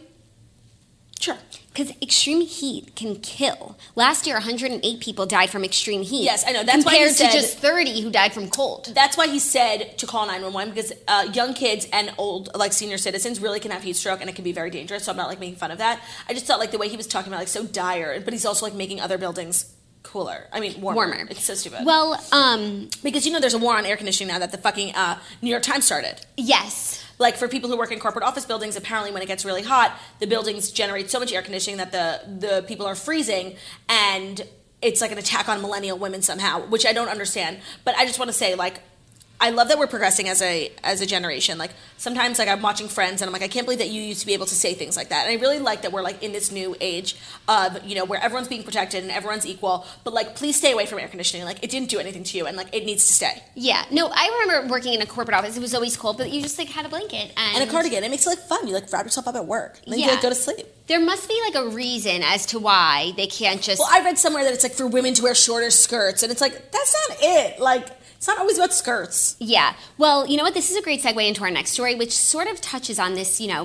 Sure. Because extreme heat can kill. Last year, one hundred eight people died from extreme heat. Yes, I know. That's why he compared said- to just thirty who died from cold. That's why he said to call nine one one because uh, young kids and old, like senior citizens, really can have heat stroke and it can be very dangerous. So I'm not like making fun of that. I just thought like the way he was talking about like so dire, but he's also like making other buildings cooler. I mean, warmer. Warmer. It's so stupid. Well, um, Because you know there's a war on air conditioning now that the fucking uh, New York Times started. yes. Like for people who work in corporate office buildings, apparently when it gets really hot, the buildings generate so much air conditioning that the, the people are freezing and it's like an attack on millennial women somehow, which I don't understand. But I just want to say like, I love that we're progressing as a as a generation. Like sometimes like I'm watching Friends and I'm like, I can't believe that you used to be able to say things like that. And I really like that we're like in this new age of, you know, where everyone's being protected and everyone's equal, but like please stay away from air conditioning. Like it didn't do anything to you and like it needs to stay. Yeah. No, I remember working in a corporate office. It was always cold, but you just like had a blanket and, And a cardigan. It makes it like fun. You like wrap yourself up at work. And then Yeah. you like go to sleep. There must be like a reason as to why they can't just. Well, I read somewhere that it's like for women to wear shorter skirts and it's like that's not it. Like it's not always about skirts. Yeah. Well, you know what? This is a great segue into our next story, which sort of touches on this, you know,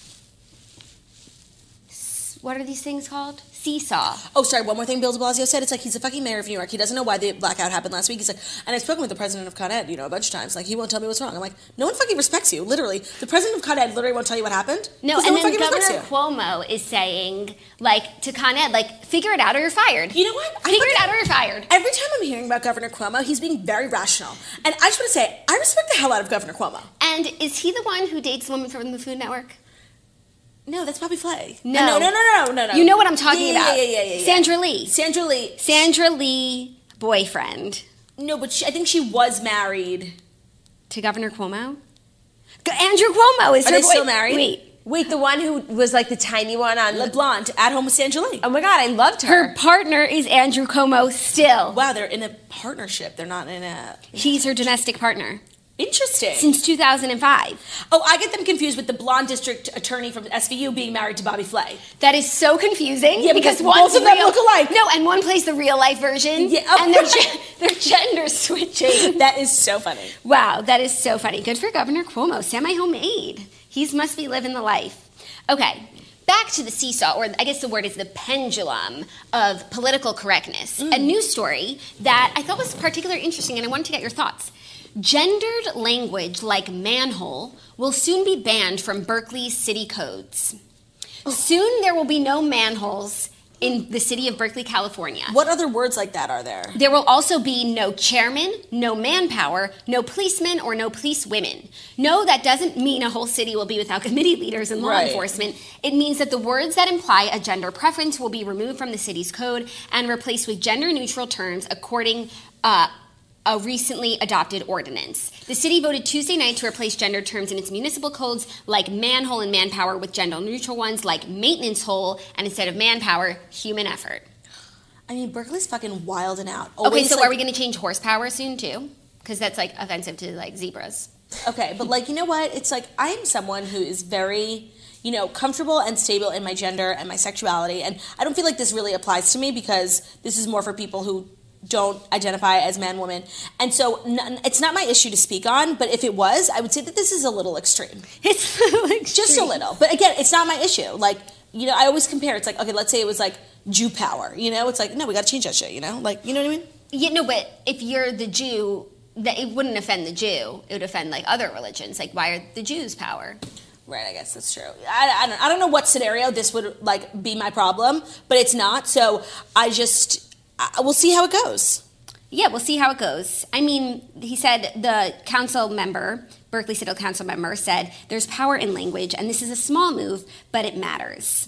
s- what are these things called? Seesaw. Oh, sorry, one more thing Bill de Blasio said. It's like he's the fucking mayor of New York. He doesn't know why the blackout happened last week. He's like, and I've spoken with the president of Con Ed, you know, a bunch of times. Like, he won't tell me what's wrong. I'm like, no one fucking respects you, literally. The president of Con Ed literally won't tell you what happened. No, 'cause and one then fucking respects Governor you. Cuomo is saying, like, to Con Ed, like, figure it out or you're fired. You know what? I Figure it fucking- out or you're fired. Every time I'm hearing about Governor Cuomo, he's being very rational. And I just want to say, I respect the hell out of Governor Cuomo. And is he the one who dates the woman from the Food Network? No, that's Bobby Flay. No. no, no, no, no, no, no. You know what I'm talking Yeah, about. Yeah, yeah, yeah, yeah. Sandra Lee. Sandra Lee. Sandra Lee, boyfriend. No, but she, I think she was married. To Governor Cuomo? Go- Andrew Cuomo is Are her they boy- still married? Wait. Wait, the one who was like the tiny one on Le Blonde, at home with Sandra Lee. Oh my god, I loved her. Her partner is Andrew Cuomo still. Wow, they're in a partnership. They're not in a... He's her domestic partner Interesting. since two thousand five. Oh, I get them confused with the blonde district attorney from S V U being married to Bobby Flay. That is so confusing. Yeah, because one's both of them real- look alike. No, and one plays the real life version. Yeah, oh. and they're, ge- they're gender switching. That is so funny. Wow, that is so funny. Good for Governor Cuomo. Semi-homemade. He must be living the life. Okay, back to the seesaw, or I guess the word is the pendulum of political correctness. A news story that I thought was particularly interesting, and I wanted to get your thoughts. Gendered language like manhole will soon be banned from Berkeley's city codes. Soon there will be no manholes in the city of Berkeley, California. What other words like that are there? There will also be no chairman, no manpower, no policemen, or no police women. No, that doesn't mean a whole city will be without committee leaders and law Right. enforcement. It means that the words that imply a gender preference will be removed from the city's code and replaced with gender-neutral terms according uh, a recently adopted ordinance. The city voted Tuesday night to replace gender terms in its municipal codes like manhole and manpower with gender-neutral ones like maintenance hole, and instead of manpower, human effort. I mean, Berkeley's fucking wild and out. Okay, Always, so like- are we going to change horsepower soon too? Because that's like offensive to like zebras. Okay, but like, you know what? It's like, I am someone who is very, you know, comfortable and stable in my gender and my sexuality. And I don't feel like this really applies to me because this is more for people who don't identify as man, woman. And so n- it's not my issue to speak on, but if it was, I would say that this is a little extreme. It's like Just a little. But again, it's not my issue. Like, you know, I always compare. It's like, okay, let's say it was like Jew power, you know? It's like, no, we got to change that shit, you know? Like, you know what I mean? Yeah, no, but if you're the Jew, that it wouldn't offend the Jew. It would offend like other religions. Like, why are the Jews power? Right, I guess that's true. I, I, don't, I don't know what scenario this would, like, be my problem, but it's not. So I just, I, we'll see how it goes. Yeah, we'll see how it goes. I mean, he said the council member, Berkeley City Council member, said there's power in language, and this is a small move, but it matters.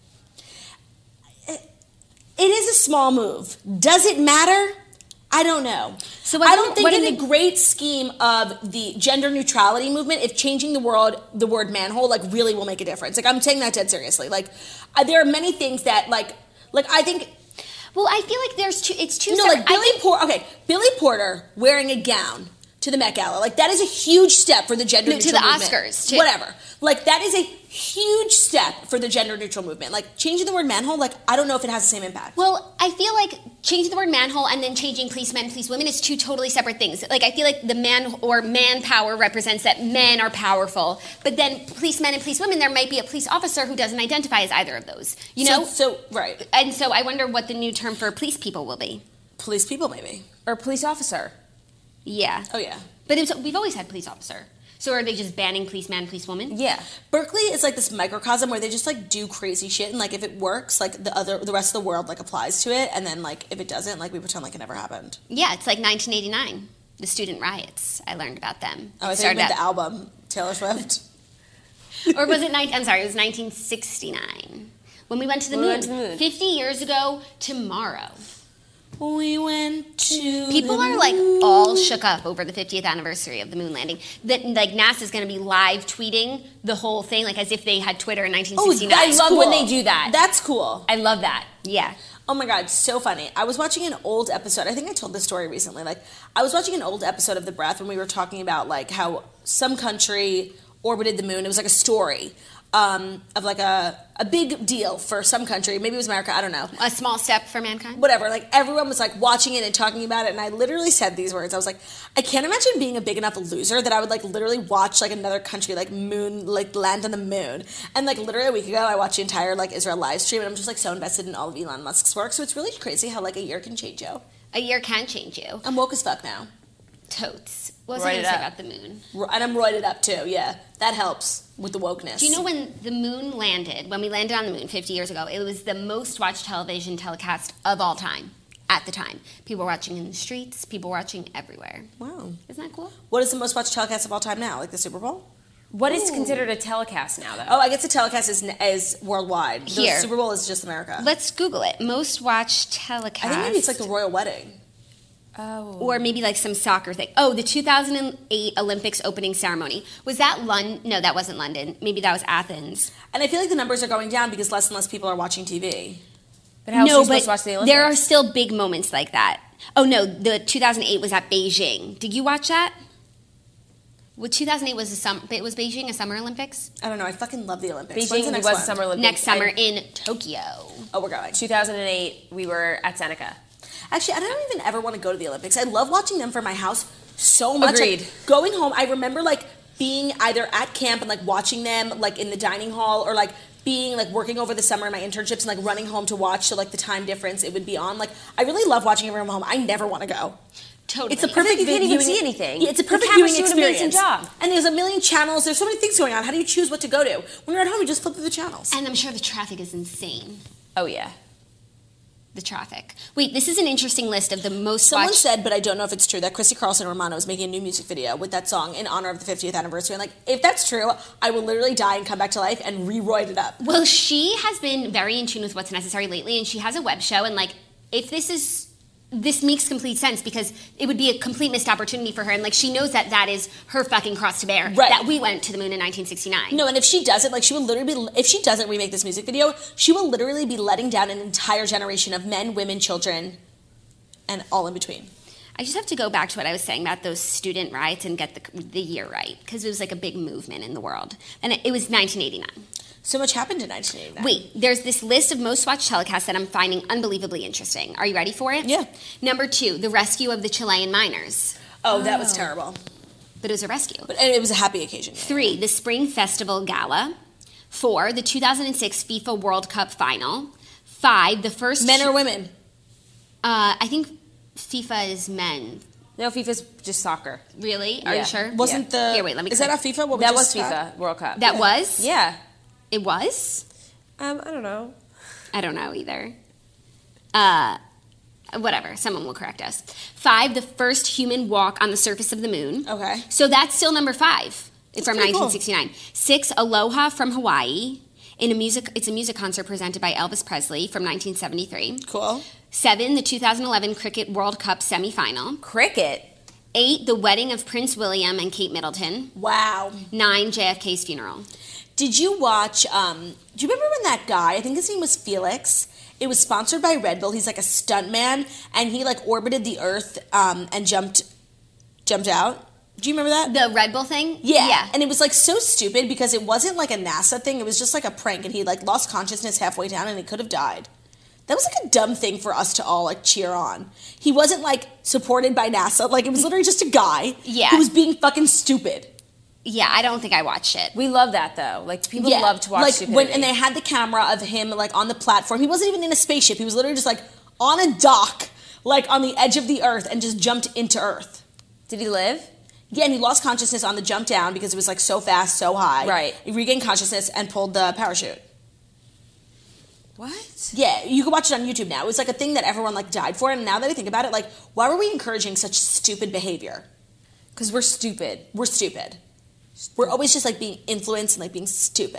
It, it is a small move. Does it matter? I don't know. So what I do- don't think what in do the they- great scheme of the gender neutrality movement, if changing the world, the word manhole, like, really will make a difference. Like, I'm taking that dead seriously. Like, uh, there are many things that, like, like I think... Well, I feel like there's two. It's two. No, separate, like I Billy think- Porter. Okay, Billy Porter wearing a gown to the Met Gala. Like, that is a huge step for the gender No, to neutral the movement. Oscars, too. Whatever. Like, that is a huge step for the gender neutral movement. Like, changing the word manhole, like, I don't know if it has the same impact. Well, I feel like changing the word manhole and then changing policemen, police women is two totally separate things. Like, I feel like the man or manpower represents that men are powerful, but then policemen and police women, there might be a police officer who doesn't identify as either of those. You So- know? So, right. And so I wonder what the new term for police people will be. Police people, maybe. Or police officer. Yeah. Oh, yeah. But it's, we've always had police officer. So are they just banning policeman, police woman? Yeah. Berkeley is like this microcosm where they just like do crazy shit, and like if it works, like the other, the rest of the world like applies to it, and then like if it doesn't, like we pretend like it never happened. Yeah, it's like nineteen eighty-nine. The student riots. I learned about them. Oh, I It thought you meant out- the album Taylor Swift. Or was it nine? I'm sorry, it was nineteen sixty-nine when we went to the When we moon. went to the moon. Fifty years ago tomorrow. We went to People the are like moon. all shook up over the fiftieth anniversary of the moon landing. That like NASA's going to be live tweeting the whole thing, like as if they had Twitter in nineteen sixty-nine. Oh, I that's love cool. when they do that. That's cool. I love that. Yeah. Oh my God, so funny. I was watching an old episode. I think I told this story recently. Like, I was watching an old episode of The Breath when we were talking about, like, how some country orbited the moon. It was like a story um, of, like, a, a big deal for some country. Maybe it was America. I don't know. A small step for mankind. Whatever. Like, everyone was, like, watching it and talking about it. And I literally said these words. I was like, I can't imagine being a big enough loser that I would, like, literally watch, like, another country, like, moon, like, land on the moon. And, like, literally a week ago, I watched the entire, like, Israel live stream. And I'm just, like, so invested in all of Elon Musk's work. So it's really crazy how, like, a year can change you. A year can change you. I'm woke as fuck now. Totes. What was Roid I going it to say up. about the moon? R- And I'm roided up, too. Yeah. That helps with the wokeness. Do you know when the moon landed, when we landed on the moon fifty years ago, it was the most watched television telecast of all time at the time. People were watching in the streets, people were watching everywhere. Wow. Isn't that cool? What is the most watched telecast of all time now? Like the Super Bowl? What is considered a telecast now, though? Oh, I guess the telecast is, is worldwide. The Here. Super Bowl is just America. Let's Google it. Most watched telecast. I think maybe it's like the royal wedding. Oh. Or maybe like some soccer thing. Oh, the two thousand eight Olympics opening ceremony. Was that London? No, that wasn't London. Maybe that was Athens. And I feel like the numbers are going down because less and less people are watching T V. But how else are no, you supposed but to watch the Olympics? there are still big moments like that. Oh no, the two thousand eight was at Beijing. Did you watch that? Well, two thousand eight was a sum- it was Beijing a Summer Olympics. I don't know. I fucking love the Olympics. When's Beijing the next was one? Summer Olympics. Next summer I- in Tokyo. Oh, we're going. two thousand eight, we were at Seneca. Actually, I don't even ever want to go to the Olympics. I love watching them from my house so much. Agreed. Like, going home, I remember like being either at camp and like watching them like in the dining hall or like being like working over the summer in my internships and like running home to watch. So like the time difference it would be on. Like I really love watching everyone home. I never want to go. Totally. It's a perfect you can't even viewing- see anything. Yeah, it's a The perfect cameras viewing do an amazing experience. job. And there's a million channels. There's so many things going on. How do you choose what to go to? When you're at home, you just flip through the channels. And I'm sure the traffic is insane. Oh, yeah. The traffic. Wait, this is an interesting list of the most Someone watched. said, but I don't know if it's true, that Chrissy Carlson Romano is making a new music video with that song in honor of the fiftieth anniversary. And like, if that's true, I will literally die and come back to life and re-roid it up. Well, she has been very in tune with what's necessary lately, and she has a web show. And like, if this is, this makes complete sense because it would be a complete missed opportunity for her. And like, she knows that that is her fucking cross to bear. Right. That we went to the moon in nineteen sixty-nine. No, and if she doesn't, like, she will literally be, if she doesn't remake this music video, she will literally be letting down an entire generation of men, women, children, and all in between. I just have to go back to what I was saying about those student riots and get the, the year right because it was like a big movement in the world. And it, it was nineteen eighty-nine. So much happened in nineteen eighty-nine. Wait, there's this list of most watched telecasts that I'm finding unbelievably interesting. Are you ready for it? Yeah. Number two, the rescue of the Chilean miners. Oh, that was terrible. But it was a rescue. But and it was a happy occasion. Three, the Spring Festival Gala. Four, the two thousand six FIFA World Cup Final. Five, the first... Men or women? Uh, I think FIFA is men. No, FIFA's just soccer. Really? Are Yeah. you sure? Wasn't the... Here, wait, let me Is click. that a FIFA? What we That was just had? FIFA World Cup. That Yeah. was? Yeah. It was? Um, I don't know. I don't know either. Uh, whatever. Someone will correct us. Five, the first human walk on the surface of the moon. Okay. So that's still number five from pretty cool. nineteen sixty-nine. Six, Aloha from Hawaii. In a music, it's a music concert presented by Elvis Presley from nineteen seventy-three. Cool. Seven, the two thousand eleven Cricket World Cup semifinal. Cricket. Eight, the wedding of Prince William and Kate Middleton. Wow. Nine, J F K's funeral. Did you watch, um, do you remember when that guy, I think his name was Felix, it was sponsored by Red Bull, he's like a stuntman, and he like orbited the earth um, and jumped jumped out? Do you remember that? The Red Bull thing? Yeah. Yeah. And it was like so stupid because it wasn't like a NASA thing, it was just like a prank, and he like lost consciousness halfway down and he could have died. That was like a dumb thing for us to all like cheer on. He wasn't like supported by NASA, like it was literally just a guy Yeah. who was being fucking stupid. Yeah, I don't think I watched it. We love that, though. Like, people Yeah, love to watch like stupidity. when and they had the camera of him like on the platform. He wasn't even in a spaceship. He was literally just like on a dock, like on the edge of the earth, and just jumped into Earth. Did he live? Yeah, and he lost consciousness on the jump down because it was like so fast, so high. Right. He regained consciousness and pulled the parachute. What? Yeah, you can watch it on YouTube now. It was like a thing that everyone like died for, and now that I think about it, like, why were we encouraging such stupid behavior? Because we're stupid. We're stupid. We're always just like being influenced and like being stupid.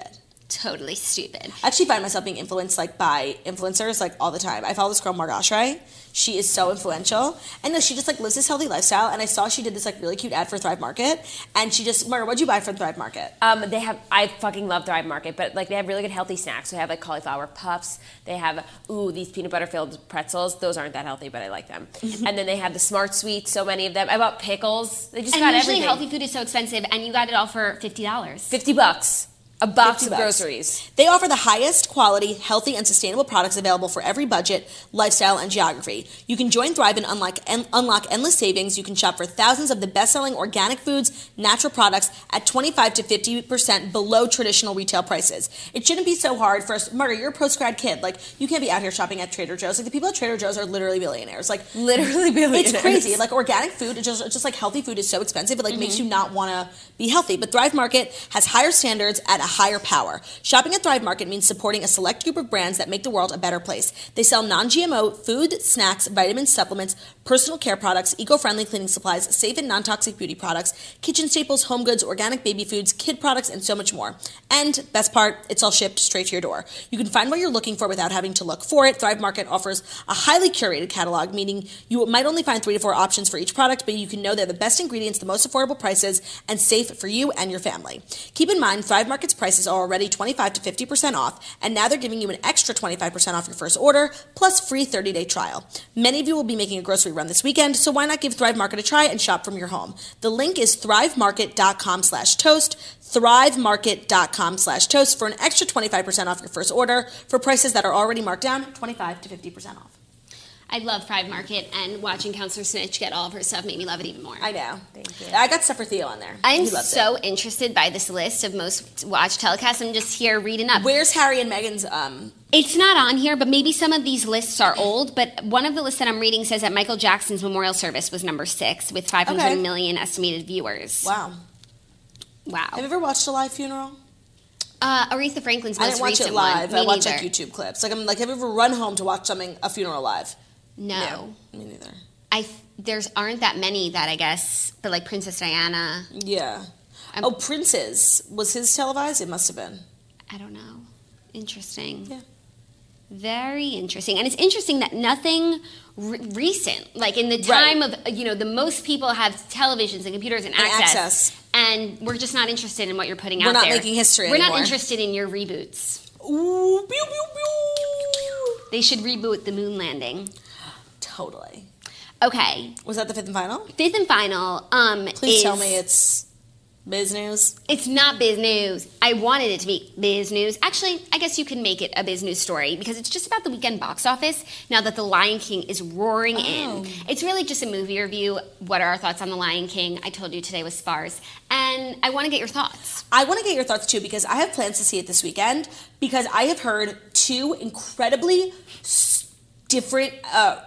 totally stupid. I actually find myself being influenced like by influencers like all the time. I follow this girl Margot Ashray. She is so influential, and no, she just like lives this healthy lifestyle. And I saw she did this like really cute ad for Thrive Market, and she just Margot, what'd you buy from Thrive Market? Um, they have I fucking love Thrive Market, but like they have really good healthy snacks. So they have like cauliflower puffs. They have ooh these peanut butter filled pretzels. Those aren't that healthy, but I like them. And then they have the Smart Sweets. So many of them. I bought pickles. They just And got usually everything. healthy food is so expensive, and you got it all for fifty dollars. Fifty bucks. A box of bucks. groceries. They offer the highest quality, healthy, and sustainable products available for every budget, lifestyle, and geography. You can join Thrive and unlock, en- unlock endless savings. You can shop for thousands of the best-selling organic foods, natural products at twenty-five to fifty percent below traditional retail prices. It shouldn't be so hard for us. Margaret, you're a post-grad kid. Like, you can't be out here shopping at Trader Joe's. Like, the people at Trader Joe's are literally billionaires. Like, Literally billionaires. it's crazy. Like, organic food, it's just, it's just like healthy food is so expensive. It like makes you not want to be healthy. But Thrive Market has higher standards at a higher power. Shopping at Thrive Market means supporting a select group of brands that make the world a better place. They sell non-G M O food, snacks, vitamins, supplements, personal care products, eco-friendly cleaning supplies, safe and non-toxic beauty products, kitchen staples, home goods, organic baby foods, kid products, and so much more. And best part, it's all shipped straight to your door. You can find what you're looking for without having to look for it. Thrive Market offers a highly curated catalog, meaning you might only find three to four options for each product, but you can know they're the best ingredients, the most affordable prices, and safe for you and your family. Keep in mind, Thrive Market's prices are already twenty-five to fifty percent off, and now they're giving you an extra twenty-five percent off your first order, plus free thirty-day trial. Many of you will be making a grocery run this weekend, so why not give Thrive Market a try and shop from your home? The link is thrivemarket.com slash toast, thrivemarket.com slash toast for an extra twenty-five percent off your first order for prices that are already marked down twenty-five to fifty percent off. I love Thrive Market, and watching Counselor Snitch get all of her stuff made me love it even more. I know. Thank you. I got stuff for Theo on there. I'm He loves so it. interested by this list of most watched telecasts. I'm just here reading up. Where's Harry and Meghan's um It's not on here, but maybe some of these lists are old. But one of the lists that I'm reading says that Michael Jackson's memorial service was number six with five hundred Okay. million estimated viewers. wow. Wow. Have you ever watched a live funeral? Uh, Aretha Franklin's I most didn't watch recent it live. one. I Me watched neither. like YouTube clips. Like I'm like, have you ever run home to watch something a funeral live? No. Me neither. I th- there's aren't that many that I guess, but like Princess Diana. Yeah. I'm- oh, Prince's. Was his televised? It must have been. I don't know. Interesting. Yeah. Very interesting. And it's interesting that nothing re- recent, like in the time Right. of, you know, the most people have televisions and computers and, access, access. And we're just not interested in what you're putting We're out not there. making history We're not anymore. interested in your reboots. Ooh, pew, pew, pew. They should reboot the moon landing. Totally. Okay. Was that the fifth and final? Fifth and final. Um, Please is, tell me it's biz news. It's not biz news. I wanted it to be biz news. Actually, I guess you can make it a biz news story because it's just about the weekend box office now that The Lion King is roaring Oh. in. It's really just a movie review. What are our thoughts on The Lion King? I told you today was sparse. And I want to get your thoughts. I want to get your thoughts too because I have plans to see it this weekend because I have heard two incredibly s- different uh,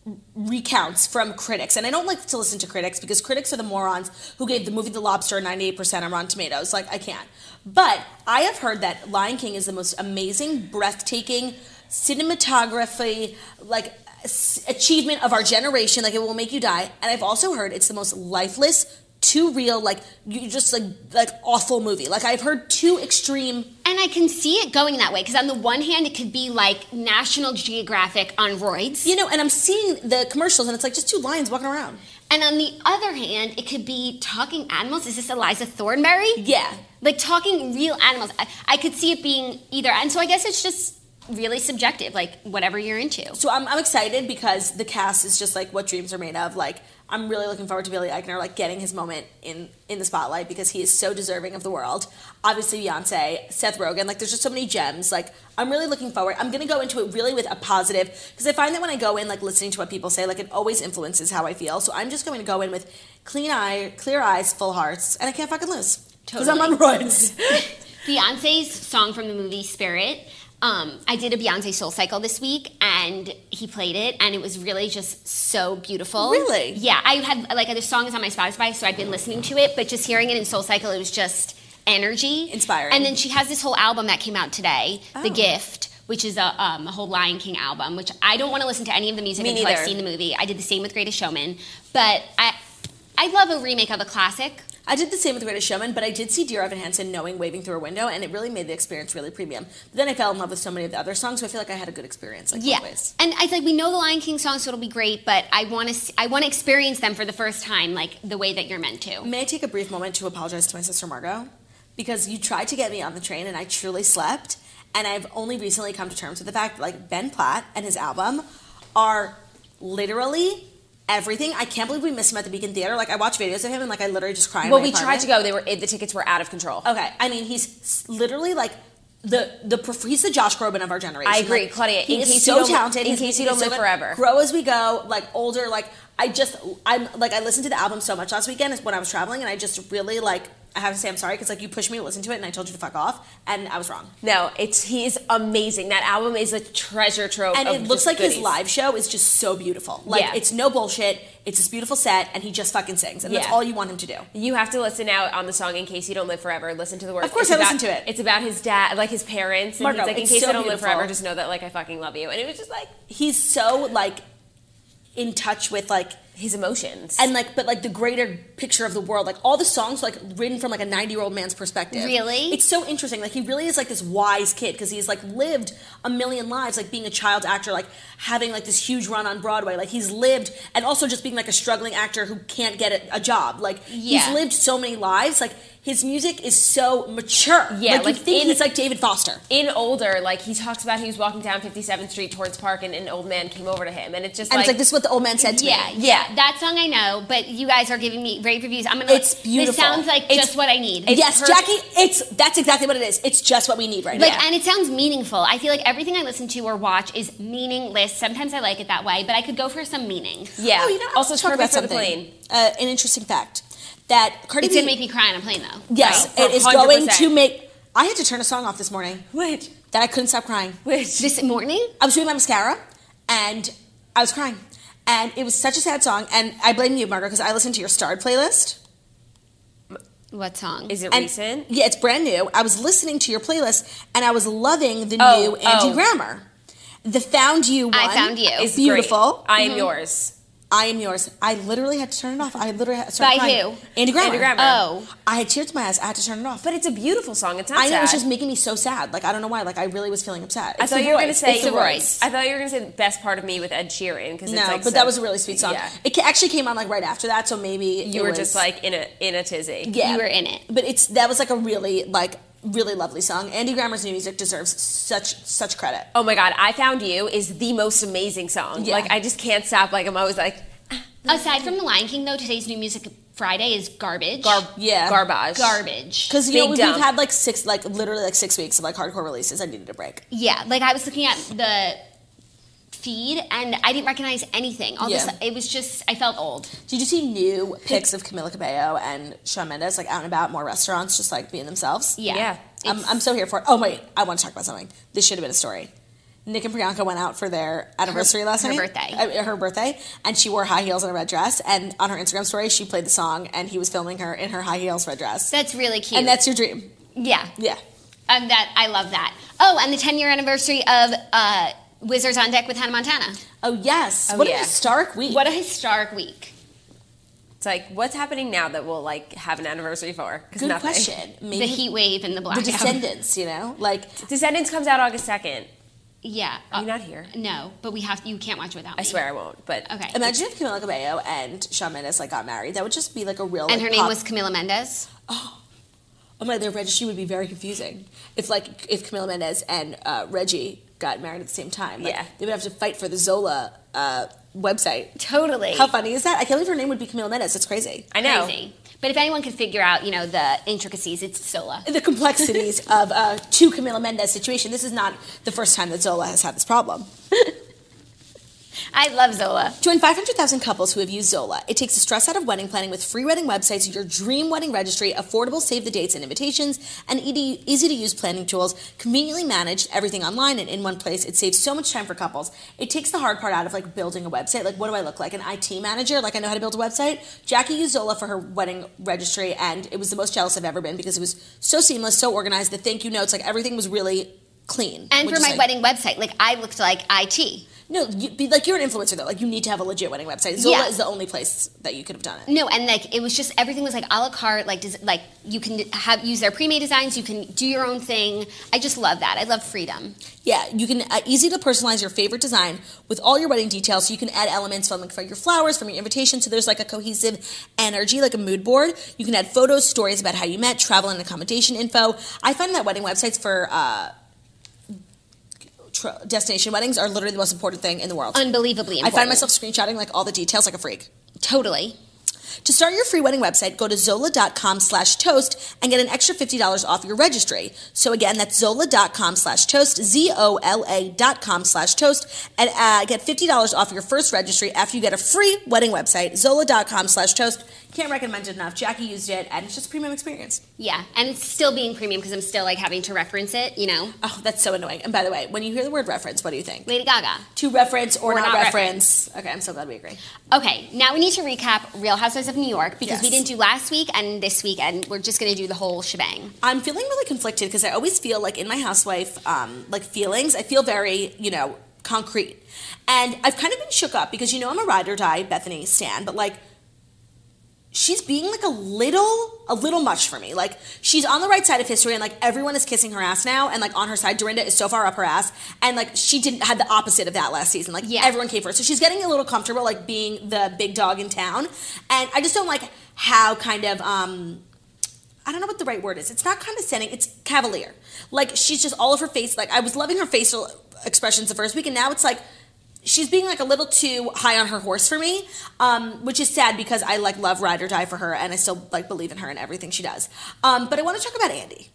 recounts from critics. And I don't like to listen to critics because critics are the morons who gave the movie The Lobster ninety-eight percent on Rotten Tomatoes. Like, I can't. But I have heard that Lion King is the most amazing, breathtaking cinematography, like, s- achievement of our generation. Like, it will make you die. And I've also heard it's the most lifeless, too real, like, you just, like, like awful movie. Like, I've heard two extreme... And I can see it going that way because on the one hand, it could be like National Geographic on roids. You know, and I'm seeing the commercials, and it's like just two lions walking around. And on the other hand, it could be talking animals. Is this Eliza Thornberry? Yeah. Like talking real animals. I, I could see it being either. And so I guess it's just really subjective, like whatever you're into. So I'm, I'm excited because the cast is just like what dreams are made of. Like, I'm really looking forward to Billy Eichner, like, getting his moment in, in the spotlight because he is so deserving of the world. Obviously, Beyonce, Seth Rogen, like, there's just so many gems. Like, I'm really looking forward. I'm going to go into it really with a positive because I find that when I go in, like, listening to what people say, like, it always influences how I feel. So I'm just going to go in with clean eye, clear eyes, full hearts, and I can't fucking lose because I'm on roids. Beyonce's song from the movie Spirit. Um, I did a Beyonce Soul Cycle this week, and he played it, and it was really just so beautiful. Really? Yeah, I had, like, the song is on my Spotify, so I've been listening to it, but just hearing it in Soul Cycle, it was just energy. Inspiring. And then she has this whole album that came out today, The Oh. Gift, which is a, um, a whole Lion King album, which I don't want to listen to any of the music Me until neither. I've seen the movie. I did the same with Greatest Showman, but I, I love a remake of a classic. I did the same with The Greatest Showman, but I did see Dear Evan Hansen knowing Waving Through a Window, and it really made the experience really premium. But then I fell in love with so many of the other songs, so I feel like I had a good experience. Like, Yeah, both ways. and I think we know the Lion King songs, so it'll be great. But I want to, I want to experience them for the first time, like the way that you're meant to. May I take a brief moment to apologize to my sister Margot? Because you tried to get me on the train, and I truly slept. And I've only recently come to terms with the fact that, like, Ben Platt and his album are literally everything. I can't believe we missed him at the Beacon Theater. Like, I watched videos of him, and, like, I literally just cried in Well, my we tried apartment. to go. They were the tickets were out of control. Okay, I mean, he's s- literally, like, the the prof- he's the Josh Groban of our generation. I agree, Like, Claudia, He in is case so you don't- talented. in His case music you is don't so live good. forever. Grow as we go, like, older, like, I just, I'm, like, I listened to the album so much last weekend when I was traveling, and I just really, like, I have to say I'm sorry, because, like, you pushed me to listen to it, and I told you to fuck off, and I was wrong. No, it's he is amazing. That album is a treasure trove. And of it looks just like his goodies. live show is just so beautiful. Like, Yeah. it's no bullshit, it's this beautiful set, and he just fucking sings, and that's Yeah. all you want him to do. You have to listen out on the song "In Case You Don't Live Forever." Listen to the words. Of course It's I about- listened to it. It's about his dad, like his parents, and Margot, he's like, "In it's case so I don't live beautiful. forever, just know that like I fucking love you." And it was just like He's so, like, in touch with, like, his emotions. and like but like the greater picture of the world, like all the songs like written from like a ninety year old man's perspective. Really? It's so interesting. Like he really is like this wise kid, because he's like lived a million lives, like being a child actor, like having like this huge run on Broadway. Like he's lived, and also just being like a struggling actor who can't get a, a job. Like Yeah. he's lived so many lives. Like his music is so mature. Yeah, like, like you think in- he's like David Foster. in older, like he talks about he was walking down fifty-seventh Street towards Park, and an old man came over to him, and it's just And like it's like, this is what the old man said to Yeah, me. yeah, that song I know, but you guys are giving me rave reviews. I'm gonna. It's beautiful. This sounds like It's- just what I need. Yes, perfect. Jackie, it's that's exactly what it is. It's just what we need right Like, now. and it sounds meaningful. I feel like everything I listen to or watch is meaningless. Sometimes I like it that way, but I could go for some meaning. yeah. Oh, you know, also let's talk perfect about for the something. plane. Uh, an interesting fact that Cardi It's B. gonna make me cry on a plane, though. yes, Right. it is one hundred going percent. to make. I had to turn a song off this morning Which that I couldn't stop crying. which This morning, I was doing my mascara and I was crying, and it was such a sad song. And I blame you, Margaret, because I listened to your starred playlist. what song? is it And- recent? Yeah, it's brand new. I was listening to your playlist, and I was loving the Oh, new Angie oh. Grammer. The Found You one. I Found You. It's beautiful. Great. I am yours. I Am Yours. I literally had to turn it off. I literally had to By start crying. who? Andy Grammer. Andy Grammer. Oh, I had tears in my eyes. I had to turn it off. But it's a beautiful song. It's not I know, sad. it's just making me so sad. Like, I don't know why. Like, I really was feeling upset. I It's thought the you were going to voice. say It's the Royce. voice. I thought you were going to say the best part of me with Ed Sheeran because No, it's like but so- that was a really sweet song. Yeah. It ca- actually came on like right after that, so maybe You it were was- just like in a in a tizzy. yeah. you were in it. But it's that was like a really like really lovely song. Andy Grammer's new music deserves such such credit. Oh my God, I Found You is the most amazing song. Yeah. Like I just can't stop. Like I'm always like Aside from The Lion King, though, today's New Music Friday is garbage. gar- Yeah. garbage. Garbage. Because you know Big we've dump. had like six like literally like six weeks of like hardcore releases. I needed a break. Yeah, like I was looking at the feed and I didn't recognize anything. All Yeah. this, it was just, I felt old. Did you see new pics of Camila Cabello and Shawn Mendes like out and about more restaurants, just like being themselves? Yeah. Yeah. I'm, It's- I'm so here for it. Oh wait, I want to talk about something. This should have been a story. Nick and Priyanka went out for their anniversary last her night. birthday. Uh, her birthday, and she wore high heels and a red dress. And on her Instagram story, she played the song, and he was filming her in her high heels, red dress. That's really cute. And that's your dream. yeah. Yeah. Um, that I love that. Oh, and the ten year anniversary of uh, Wizards on Deck with Hannah Montana. Oh yes. Oh, what yeah. a historic week. What a historic week. It's like what's happening now that we'll like have an anniversary for? 'Cause good nothing. question. Maybe The heat wave and the the blackout. Descendants. You know, like Descendants comes out August second. Yeah. Are Uh, you not here? No, but we have. You can't watch without me. I swear I won't. But Okay. imagine if Camila Cabello and Shawn Mendes like got married. That would just be like a real. And like, her name pop- was Camila Mendes. Oh my, their registry would be very confusing if like if Camila Mendes and uh, Reggie got married at the same time. Like, Yeah. they would have to fight for the Zola uh, website. Totally. How funny is that? I can't believe her name would be Camila Mendes. That's crazy. I know. Crazy. But if anyone could figure out, you know, the intricacies, it's Sola. The complexities of a two Camila Mendes situation. This is not the first time that Zola has had this problem. I love Zola. Join five hundred thousand couples who have used Zola. It takes the stress out of wedding planning with free wedding websites, your dream wedding registry, affordable save the dates and invitations, and easy to use planning tools, conveniently managed, everything online and in one place. It saves so much time for couples. It takes the hard part out of like building a website. Like, what do I look like? An I T manager? Like, I know how to build a website? Jackie used Zola for her wedding registry, and it was the most jealous I've ever been because it was so seamless, so organized. The thank you notes, like everything was really clean. And which for is, my like- wedding website, like I looked like I T. No, you, be, like you're an influencer though. Like you need to have a legit wedding website. Zola Yeah. is the only place that you could have done it. No, and like it was just everything was like a la carte. Like does, like you can have use their pre-made designs. You can do your own thing. I just love that. I love freedom. Yeah, you can uh, easy to personalize your favorite design with all your wedding details. So you can add elements from like from your flowers, from your invitation. So there's like a cohesive energy, like a mood board. You can add photos, stories about how you met, travel and accommodation info. I find that wedding websites for uh, tr- destination weddings are literally the most important thing in the world. Unbelievably important. I find myself screenshotting like all the details like a freak. Totally. To start your free wedding website, go to zola.com slash toast and get an extra fifty dollars off your registry. So again, that's zola.com slash toast, Z O L A dot com slash toast, and uh, get fifty dollars off your first registry after you get a free wedding website, zola.com slash toast. Can't recommend it enough. Jackie used it, and it's just a premium experience. Yeah, and it's still being premium because I'm still like having to reference it, you know? Oh, that's so annoying. And by the way, when you hear the word reference, what do you think? Lady Gaga. To reference or, Or not, not reference. Okay, I'm so glad we agree. Okay, now we need to recap Real Housewives of New York because Yes. we didn't do last week and this week, and we're just going to do the whole shebang. I'm feeling really conflicted because I always feel like in my housewife, um, like feelings, I feel very, you know, concrete. And I've kind of been shook up because, you know, I'm a ride or die Bethany stan, but like, she's being like a little, a little much for me. Like, she's on the right side of history and like everyone is kissing her ass now. And like on her side, Dorinda is so far up her ass. And like she didn't had the opposite of that last season. Like Yeah. everyone came for her. So she's getting a little comfortable like being the big dog in town. And I just don't like how kind of, um, I don't know what the right word is. It's not condescending. It's cavalier. Like she's just all of her face. Like I was loving her facial expressions the first week. And now it's like, she's being like a little too high on her horse for me, um, which is sad because I like love ride or die for her and I still like believe in her and everything she does. Um, but I want to talk about Andy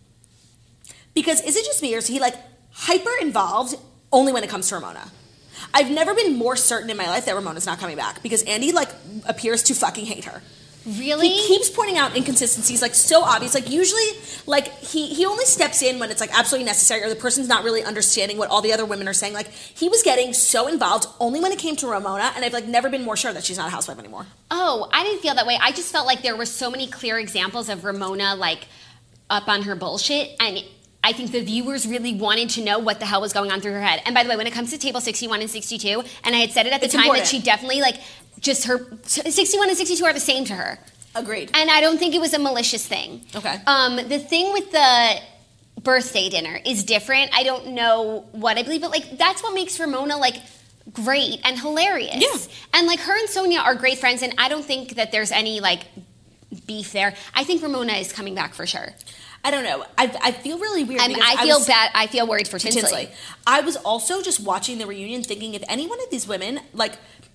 because is it just me or is he like hyper involved only when it comes to Ramona? I've never been more certain in my life that Ramona's not coming back because Andy like appears to fucking hate her. Really? He keeps pointing out inconsistencies, like so obvious. Like usually, like he he only steps in when it's like absolutely necessary, or the person's not really understanding what all the other women are saying. Like he was getting so involved only when it came to Ramona, and I've like never been more sure that she's not a housewife anymore. Oh, I didn't feel that way. I just felt like there were so many clear examples of Ramona like up on her bullshit, and I think the viewers really wanted to know what the hell was going on through her head. And by the way, when it comes to table sixty-one and sixty-two, and I had said it at the It's time important. that she definitely like just her sixty-one and sixty-two are the same to her. Agreed. And I don't think it was a malicious thing. Okay. Um, the thing with the birthday dinner is different. I don't know what I believe, but like that's what makes Ramona like great and hilarious. Yeah. And like her and Sonia are great friends, and I don't think that there's any like beef there. I think Ramona is coming back for sure. I don't know. I, I feel really weird. I'm, because I feel was, bad. I feel worried for Tinsley. Tinsley. I was also just watching the reunion, thinking if any one of these women, like,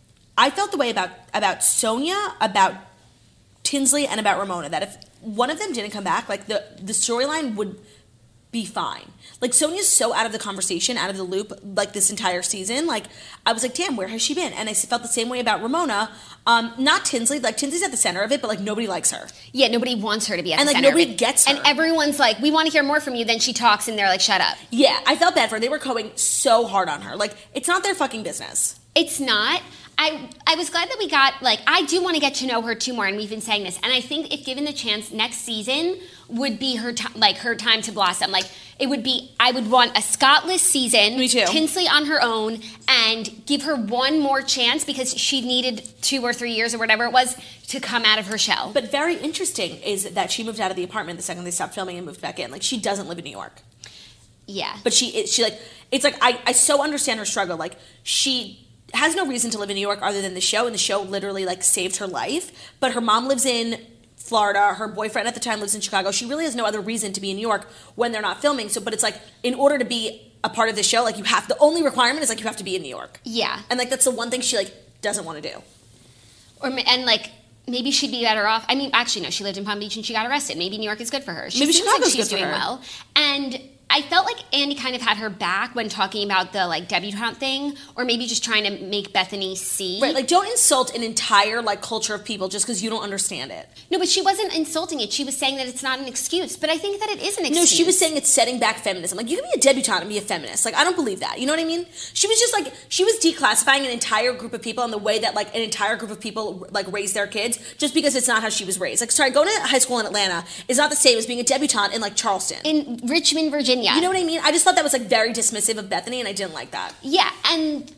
I felt the way about about Sonia, about Tinsley, and about Ramona. That if one of them didn't come back, like the the storyline would be fine. Like Sonia's so out of the conversation, out of the loop, like this entire season. Like I was like, damn, where has she been? And I felt the same way about Ramona. Um, not Tinsley. Like Tinsley's at the center of it, but like nobody likes her. Yeah, nobody wants her to be at And, the like, center nobody of it. gets her. And everyone's like, we want to hear more from you. Then she talks, and they're like, shut up. Yeah, I felt bad for her. They were going so hard on her. Like it's not their fucking business. It's not. I I was glad that we got, like, I do want to get to know her too more, and we've been saying this. And I think if given the chance, next season would be her time, like her time to blossom. Like it would be, I would want a Scottless season. Me too. Tinsley on her own, and give her one more chance because she needed two or three years or whatever it was to come out of her shell. But very interesting is that she moved out of the apartment the second they stopped filming and moved back in. Like she doesn't live in New York. Yeah. But she it, she like it's like I, I so understand her struggle. Like she has no reason to live in New York other than the show, and the show literally like saved her life. But her mom lives in Florida, her boyfriend at the time lives in Chicago. She really has no other reason to be in New York when they're not filming. So but it's like in order to be a part of the show, like you have the only requirement is like you have to be in New York. Yeah. And like that's the one thing she like doesn't want to do. Or ma- and like maybe she'd be better off. I mean, actually, no. She lived in Palm Beach and she got arrested. Maybe New York is good for her. She Maybe seems Chicago's like she's good for doing her. well. And I felt like Andy kind of had her back when talking about the like debutante thing, or maybe just trying to make Bethany see. Right, like don't insult an entire like culture of people just because you don't understand it. No, but she wasn't insulting it. She was saying that it's not an excuse. But I think that it is an excuse. No, she was saying it's setting back feminism. Like you can be a debutante and be a feminist. Like I don't believe that. You know what I mean? She was just like she was declassifying an entire group of people in the way that like an entire group of people like raise their kids just because it's not how she was raised. Like sorry, going to high school in Atlanta is not the same as being a debutante in like Charleston. in Richmond, Virginia. You know what I mean? I just thought that was like very dismissive of Bethany, and I didn't like that. Yeah, and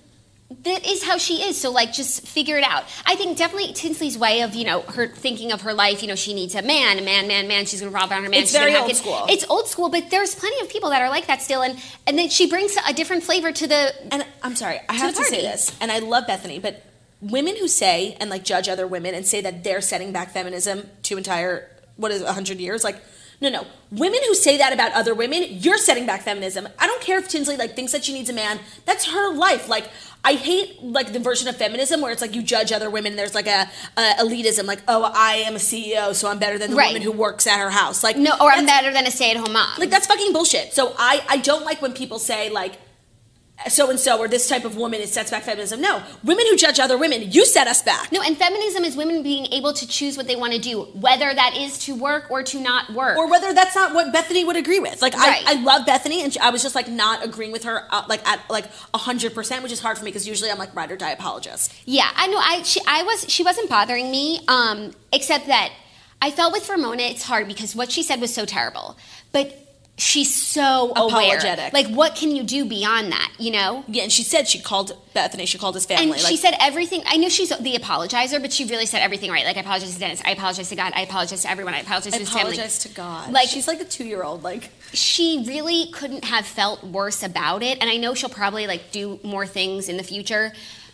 that is how she is. So, like, just figure it out. I think definitely Tinsley's way of, you know, her thinking of her life, you know, she needs a man, a man, man, man. She's going to revolve around her man. It's She's very gonna have old kids. school. It's old school, but there's plenty of people that are like that still. And, and then she brings a different flavor to the And I'm sorry, I have the to say party. this, and I love Bethany, but women who say and like judge other women and say that they're setting back feminism to entire, what is it, one hundred years? Like, no, no. Women who say that about other women, you're setting back feminism. I don't care if Tinsley like thinks that she needs a man. That's her life. Like, I hate like the version of feminism where it's like you judge other women. There's like a, a elitism, like, oh, I am a C E O, so I'm better than the Right. woman who works at her house. Like, no, or I'm that's- better than a stay-at-home mom. like that's fucking bullshit. So I, I don't like when people say like so and so or this type of woman is sets back feminism. No, women who judge other women, you set us back. No, and feminism is women being able to choose what they want to do, whether that is to work or to not work. Or whether that's not what Bethany would agree with. Like Right. I, I love Bethany, and she, I was just like not agreeing with her uh, like at like a hundred percent, which is hard for me because usually I'm like ride or die apologist. Yeah, I know. I she I was she wasn't bothering me, um, except that I felt with Ramona it's hard because what she said was so terrible, but she's so Apologetic. aware. Like, what can you do beyond that? You know. Yeah, and she said she called Bethany. She called his family. And like, she said everything. I know she's the apologizer, but she really said everything right. Like, I apologize to Dennis. I apologize to God. I apologize to everyone. I apologize I to his family. apologize to God. Like, she's like a two year old. Like she really couldn't have felt worse about it. And I know she'll probably like do more things in the future.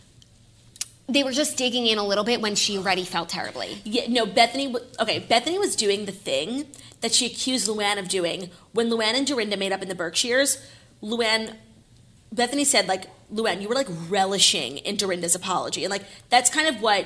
They were just digging in a little bit when she already felt terribly. yeah, no, Bethany. w- Okay, Bethany was doing the thing that she accused Luann of doing when Luann and Dorinda made up in the Berkshires. Luann, Bethany said like, Luann, you were like relishing in Dorinda's apology, and like that's kind of what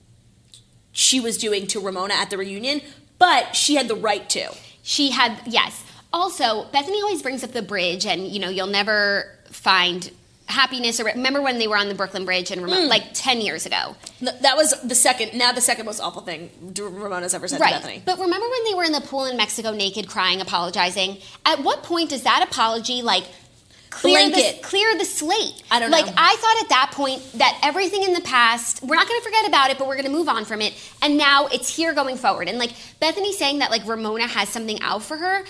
she was doing to Ramona at the reunion. But she had the right to. She had, yes. Also, Bethany always brings up the bridge, and you know, you'll never find happiness. Or remember when they were on the Brooklyn Bridge and Ramona, like ten years ago, No, that was the second. Now the second most awful thing Ramona's ever said right? to Bethany. But remember when they were in the pool in Mexico, naked, crying, apologizing? At what point does that apology like clear the, Blanket. clear the slate? I don't like, know. I thought at that point that everything in the past, we're not going to forget about it, but we're going to move on from it. And now it's here going forward. And like Bethany saying that like Ramona has something out for her.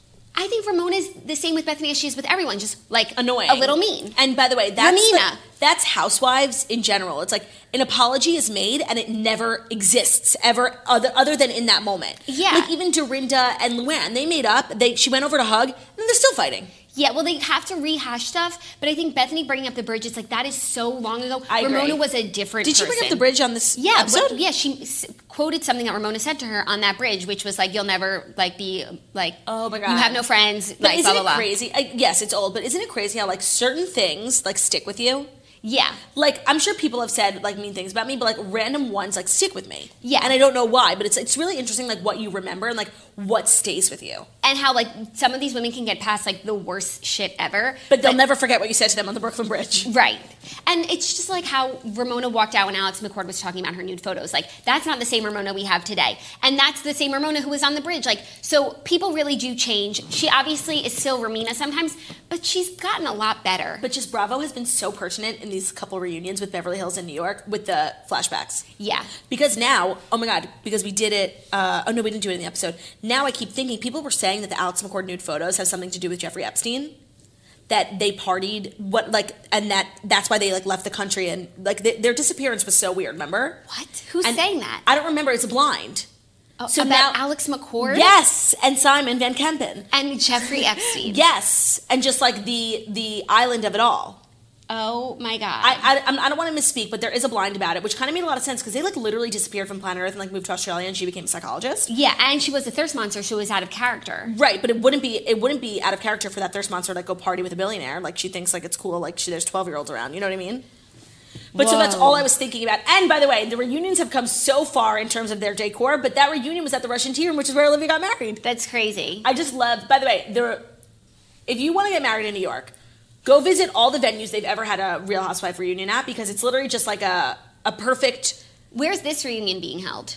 I think Ramona's the same with Bethany as she is with everyone, just like Annoying, a little mean. And by the way, that's Ramina. like- that's housewives in general. It's like an apology is made and it never exists ever other other than in that moment. Yeah. like even Dorinda and Luann, they made up. They she went over to hug, and they're still fighting. Yeah, well, they have to rehash stuff, but I think Bethany bringing up the bridge, it's like that is so long ago. I agree. Ramona was a different Did she person. bring up the bridge on this Yeah, episode? what- yeah, she s- quoted something that Ramona said to her on that bridge, which was like, "You'll never like be like, Oh my God. you have no friends." But like, isn't blah blah it blah. crazy? I, yes, it's old, but isn't it crazy how like certain things like stick with you? Yeah, Like I'm sure people have said like mean things about me, but like random ones like stick with me. Yeah. and I don't know why, but it's it's really interesting like what you remember and like what stays with you. and how like some of these women can get past like the worst shit ever, But they'll never forget what you said to them on the Brooklyn Bridge. Right. And it's just like how Ramona walked out when Alex McCord was talking about her nude photos. Like, that's not the same Ramona we have today. And that's the same Ramona who was on the bridge. Like, so people really do change. She obviously is still Ramina sometimes, but she's gotten a lot better. But just Bravo has been so pertinent in these couple reunions with Beverly Hills and New York with the flashbacks. Yeah. Because now, oh my God, because we did it, uh, oh no, we didn't do it in the episode. Now I keep thinking, people were saying that the Alex McCord nude photos have something to do with Jeffrey Epstein. That they partied, what, like, and that that's why they, like, left the country. And, like, th- their disappearance was so weird, remember? What? Who's And saying that? I don't remember. It's a blind. Oh, so about now- Alex McCord? Yes, and Simon Van Kempen. And Jeffrey Epstein. Yes, and just, like, the the island of it all. Oh, my God. I, I, I'm- I don't want to misspeak, but there is a blind about it, which kind of made a lot of sense because they like literally disappeared from planet Earth and like moved to Australia, and she became a psychologist. yeah, and she was a thirst monster. She was out of character. Right, but it wouldn't be it wouldn't be out of character for that thirst monster to like go party with a billionaire. Like she thinks like it's cool, like she, there's twelve year olds around. You know what I mean? But so that's Whoa. all I was thinking about. And by the way, the reunions have come so far in terms of their decor, but that reunion was at the Russian Tea Room, which is where Olivia got married. That's crazy. I just love. By the way, there. If you want to get married in New York, go visit all the venues they've ever had a Real Housewife reunion at because it's literally just like a a perfect Where's this reunion being held?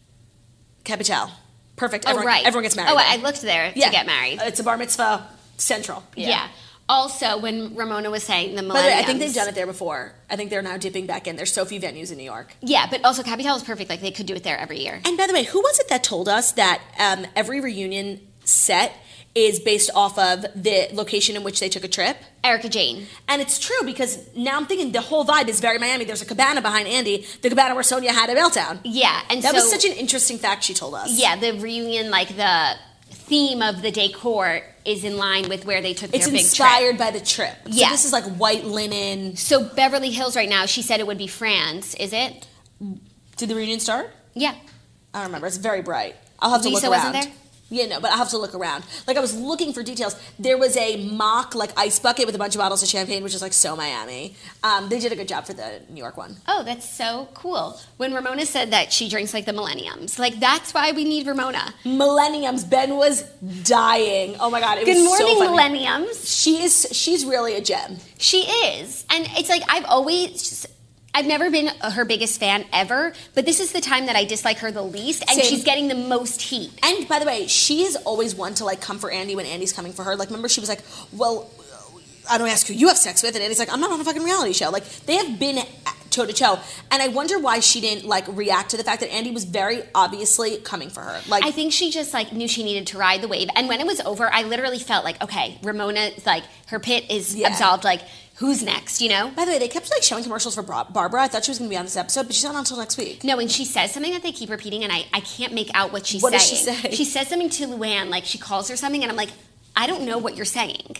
Capital. Perfect. Oh, Everyone, right. everyone gets married. Oh, there. I looked there to get married. It's a bar mitzvah central. Yeah. Also, when Ramona was saying the By the way, I think millenniums- they've done it there before. I think they're now dipping back in. There's so few venues in New York. Yeah, but also Capital is perfect. Like, they could do it there every year. And by the way, who was it that told us that um, every reunion set is based off of the location in which they took a trip. Erica Jane. And it's true because now I'm thinking the whole vibe is very Miami. There's a cabana behind Andy, the cabana where Sonia had a meltdown. Yeah, and That so, was such an interesting fact she told us. yeah, the reunion, like the theme of the decor is in line with where they took It's their big inspired trip. by the trip. So Yeah. this is like white linen. So Beverly Hills right now, she said it would be France, is it? Did the reunion start? Yeah. I don't remember. It's very bright. I'll have to Lisa look around. wasn't there? Yeah, no, but I'll have to look around. Like, I was looking for details. There was a mock, like, ice bucket with a bunch of bottles of champagne, which is, like, so Miami. Um, they did a good job for the New York one. Oh, that's so cool. When Ramona said that she drinks like the Millenniums, like that's why we need Ramona. Millenniums. Ben was dying. Oh, my God. It Good was morning, so funny. Millenniums. She is, she's really a gem. She is. And it's like I've always I've never been her biggest fan ever, but this is the time that I dislike her the least, and Same. she's getting the most heat. And, by the way, she is always one to, like, come for Andy when Andy's coming for her. Like, remember, she was like, well, I don't ask who you have sex with. And Andy's like, I'm not on a fucking reality show. Like, they have been toe to toe. And I wonder why she didn't, like, react to the fact that Andy was very obviously coming for her. Like, I think she just like knew she needed to ride the wave. And when it was over, I literally felt like, okay, Ramona, like her pit is Yeah. absolved. Like, who's next? You know? by the way, they kept, like, showing commercials for Bar- Barbara. I thought she was going to be on this episode, but she's not on until next week. No, and she says something that they keep repeating, and I, I can't make out what she's What saying. does she say? She says something to Luann, like she calls her something, and I'm like, I don't know what you're saying.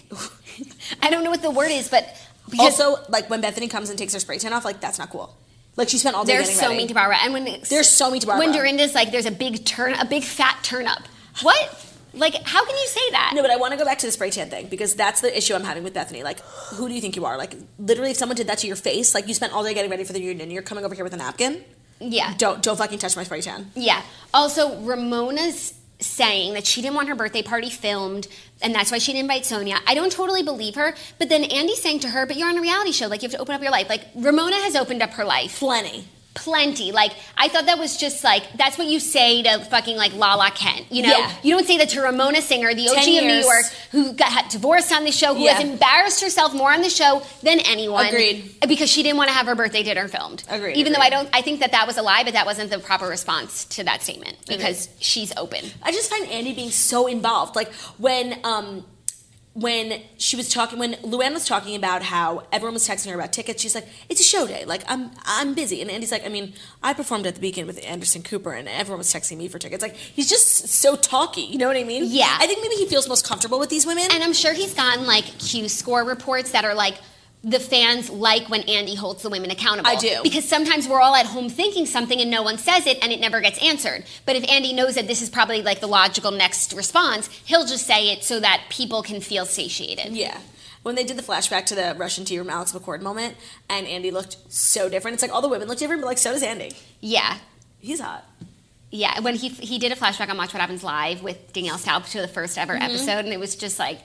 I don't know what the word is, but because Also, like, when Bethany comes and takes her spray tan off, like, that's not cool. Like, she spent all day they're getting so ready. mean to Barbara. And when they, They're so mean to Barbara. When Dorinda's like, there's a big turn, a big fat turn up. What? Like, how can you say that? No, but I want to go back to the spray tan thing because that's the issue I'm having with Bethany. Like, who do you think you are? Like, literally, if someone did that to your face, like, you spent all day getting ready for the reunion, and you're coming over here with a napkin. Yeah. Don't don't fucking touch my spray tan. Yeah. Also, Ramona's saying that she didn't want her birthday party filmed, and that's why she didn't invite Sonia. I don't totally believe her, but then Andy's saying to her, but you're on a reality show, like you have to open up your life. Like, Ramona has opened up her life. Plenty. Plenty. Like, I thought that was just like, that's what you say to fucking like Lala Kent. You know? Yeah. You don't say that to Ramona Singer, the O G of New years. York, who got had divorced on the show, who Yeah. has embarrassed herself more on the show than anyone. Agreed. Because she didn't want to have her birthday dinner filmed. Agreed, Even though agreed. I don't, I think that that was a lie, but that wasn't the proper response to that statement because she's open. I just find Andy being so involved. Like, when um when she was talking, when Luann was talking about how everyone was texting her about tickets, she's like, it's a show day. Like, I'm I'm busy. And Andy's like, I mean, I performed at the Beacon with Anderson Cooper, and everyone was texting me for tickets. Like, he's just so talky. You know what I mean? Yeah. I think maybe he feels most comfortable with these women. And I'm sure he's gotten like Q score reports that are like, the fans like when Andy holds the women accountable. I do. Because sometimes we're all at home thinking something and no one says it and it never gets answered. But if Andy knows that this is probably like the logical next response, he'll just say it so that people can feel satiated. Yeah. When they did the flashback to the Russian tea room Alex McCord moment, and Andy looked so different. It's like all the women look different, but like so does Andy. Yeah. He's hot. Yeah. When he he did a flashback on Watch What Happens Live with Danielle Staub to the first ever Mm-hmm. episode, and it was just like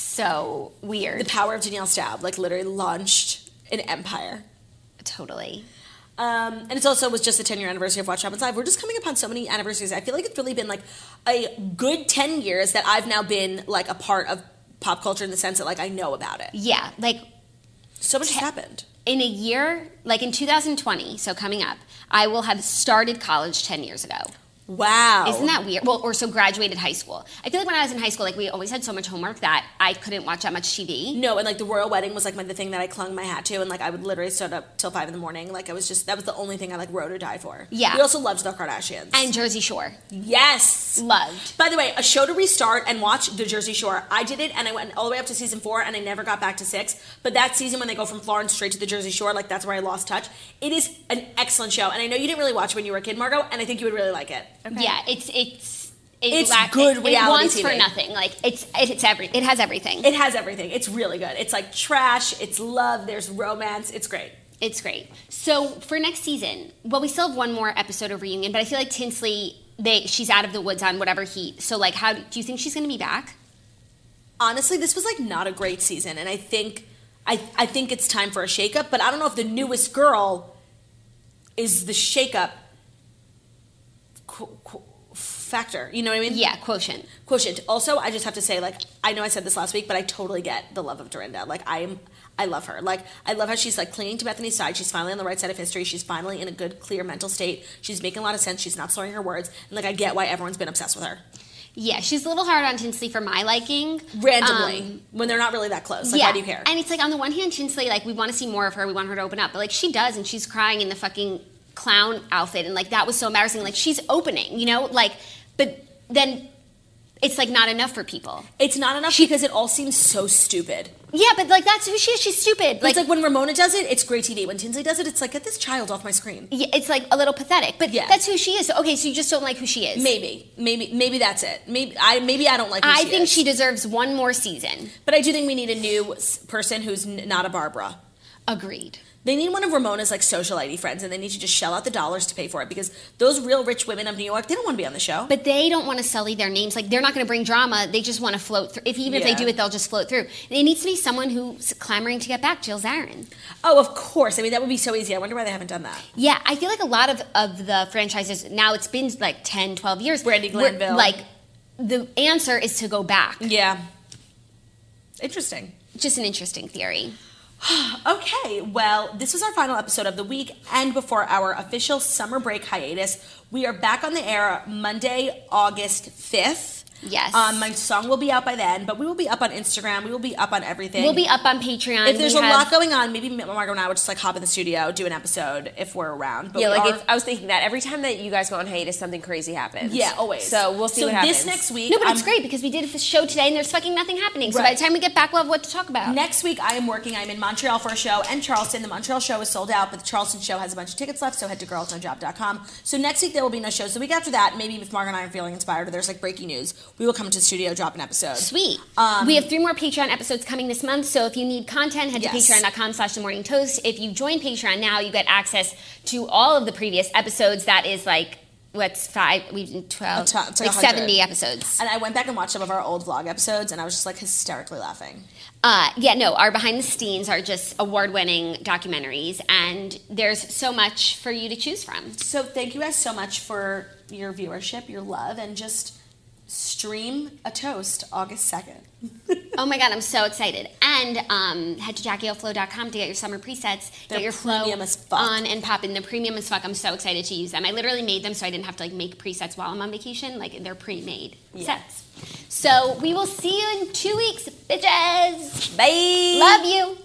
so weird. The power of Danielle Staub, like, literally launched an empire. Totally. Um, and it's also was just the ten-year anniversary of Watch What Happens Live. We're just coming upon so many anniversaries. I feel like it's really been like a good ten years that I've now been like a part of pop culture in the sense that like I know about it. Yeah. Like So much has happened. in a year, like in two thousand twenty, so coming up, I will have started college ten years ago. Wow. Isn't that weird? Well, or so graduated high school. I feel like when I was in high school, like we always had so much homework that I couldn't watch that much T V. No, and like the royal wedding was like my, the thing that I clung my hat to, and like I would literally stay up till five in the morning. Like I was just that was the only thing I like rode or die for. Yeah. We also loved the Kardashians. And Jersey Shore. yes. Loved. By the way, a show to restart and watch The Jersey Shore. I did it, and I went all the way up to season four, and I never got back to six. But that season, when they go from Florence straight to the Jersey Shore, like that's where I lost touch. It is an excellent show, and I know you didn't really watch it when you were a kid, Margot, and I think you would really like it. Yeah, it's it's it It's lack- good it, reality It wants T V. for nothing. Like it's it, it's every it has everything. It has everything. It's really good. It's like trash. It's love. There's romance. It's great. It's great. So for next season, well, we still have one more episode of Reunion, but I feel like Tinsley, they she's out of the woods on whatever heat. So like, how do you think she's going to be back? Honestly, this was like not a great season, and I think I I think it's time for a shakeup. But I don't know if the newest girl is the shakeup qu- qu- factor. You know what I mean? Yeah, quotient. Quotient. Also, I just have to say, like, I know I said this last week, but I totally get the love of Dorinda. Like, I am, I love her. Like, I love how she's like clinging to Bethany's side. She's finally on the right side of history. She's finally in a good, clear mental state. She's making a lot of sense. She's not slurring her words, and like, I get why everyone's been obsessed with her. Yeah, she's a little hard on Tinsley for my liking. Randomly, Um, when they're not really that close. Like, yeah. why do you care? And it's like, on the one hand, Tinsley, like, we want to see more of her. We want her to open up. But, like, she does, and she's crying in the fucking clown outfit. And, like, that was so embarrassing. Like, she's opening, you know? Like, but then it's, like, not enough for people. It's not enough because it all seems so stupid. Yeah, but, like, that's who she is. She's stupid. Like, it's like when Ramona does it, it's great T V. When Tinsley does it, it's like, get this child off my screen. Yeah, it's, like, a little pathetic. But Yeah. that's who she is. So, okay, so you just don't like who she is. Maybe. Maybe Maybe that's it. Maybe I maybe I don't like who I she think is. she deserves one more season. But I do think we need a new s- person who's n- not a Barbara. Agreed. They need one of Ramona's like socialite friends, and they need to just shell out the dollars to pay for it because those real rich women of New York, they don't want to be on the show. But they don't want to sully their names. Like, they're not going to bring drama. They just want to float through. If even if Yeah. they do it, they'll just float through. And it needs to be someone who's clamoring to get back. Jill Zarin. Oh, of course. I mean, that would be so easy. I wonder why they haven't done that. Yeah, I feel like a lot of, of the franchises, now it's been like ten, twelve years. Brandy where, Glanville. Like, the answer is to go back. Yeah. Interesting. Just an interesting theory. Okay, well, this was our final episode of the week and before our official summer break hiatus. We are back on the air Monday, August fifth. Yes. Um, my song will be out by then, but we will be up on Instagram. We will be up on everything. We'll be up on Patreon. If there's We a have- lot going on, maybe Margot and I would just like hop in the studio, do an episode if we're around. But Yeah, we like are- if, I was thinking that every time that you guys go on hiatus, something crazy happens. yeah, always. So we'll see so what happens. this next week. No, but it's I'm- great because we did a show today and there's fucking nothing happening. So by Right. the time we get back, we'll have what to talk about. Next week, I am working. I'm in Montreal for a show and Charleston. The Montreal show is sold out, but the Charleston show has a bunch of tickets left, so head to girls no job dot com. So next week, there will be no shows. The week after that, maybe if Margaret and I are feeling inspired or there's like breaking news, we will come into the studio, drop an episode. Sweet. Um, we have three more Patreon episodes coming this month, so if you need content, head to Yes. patreon dot com slash the morning toast. If you join Patreon now, you get access to all of the previous episodes. That is like, what's five, we've done twelve, A ton- it's like like one hundred. seventy episodes. And I went back and watched some of our old vlog episodes, and I was just like hysterically laughing. Uh, yeah, no, our behind the scenes are just award-winning documentaries, and there's so much for you to choose from. So thank you guys so much for your viewership, your love, and just stream a toast August second. Oh my god, I'm so excited. And um, head to jackie o flow dot com to get your summer presets. They're get your flow premium as fuck. on and pop in. They're premium as fuck. I'm so excited to use them. I literally made them so I didn't have to like make presets while I'm on vacation. Like, they're pre-made Yeah. sets. So we will see you in two weeks, bitches. Bye. Love you.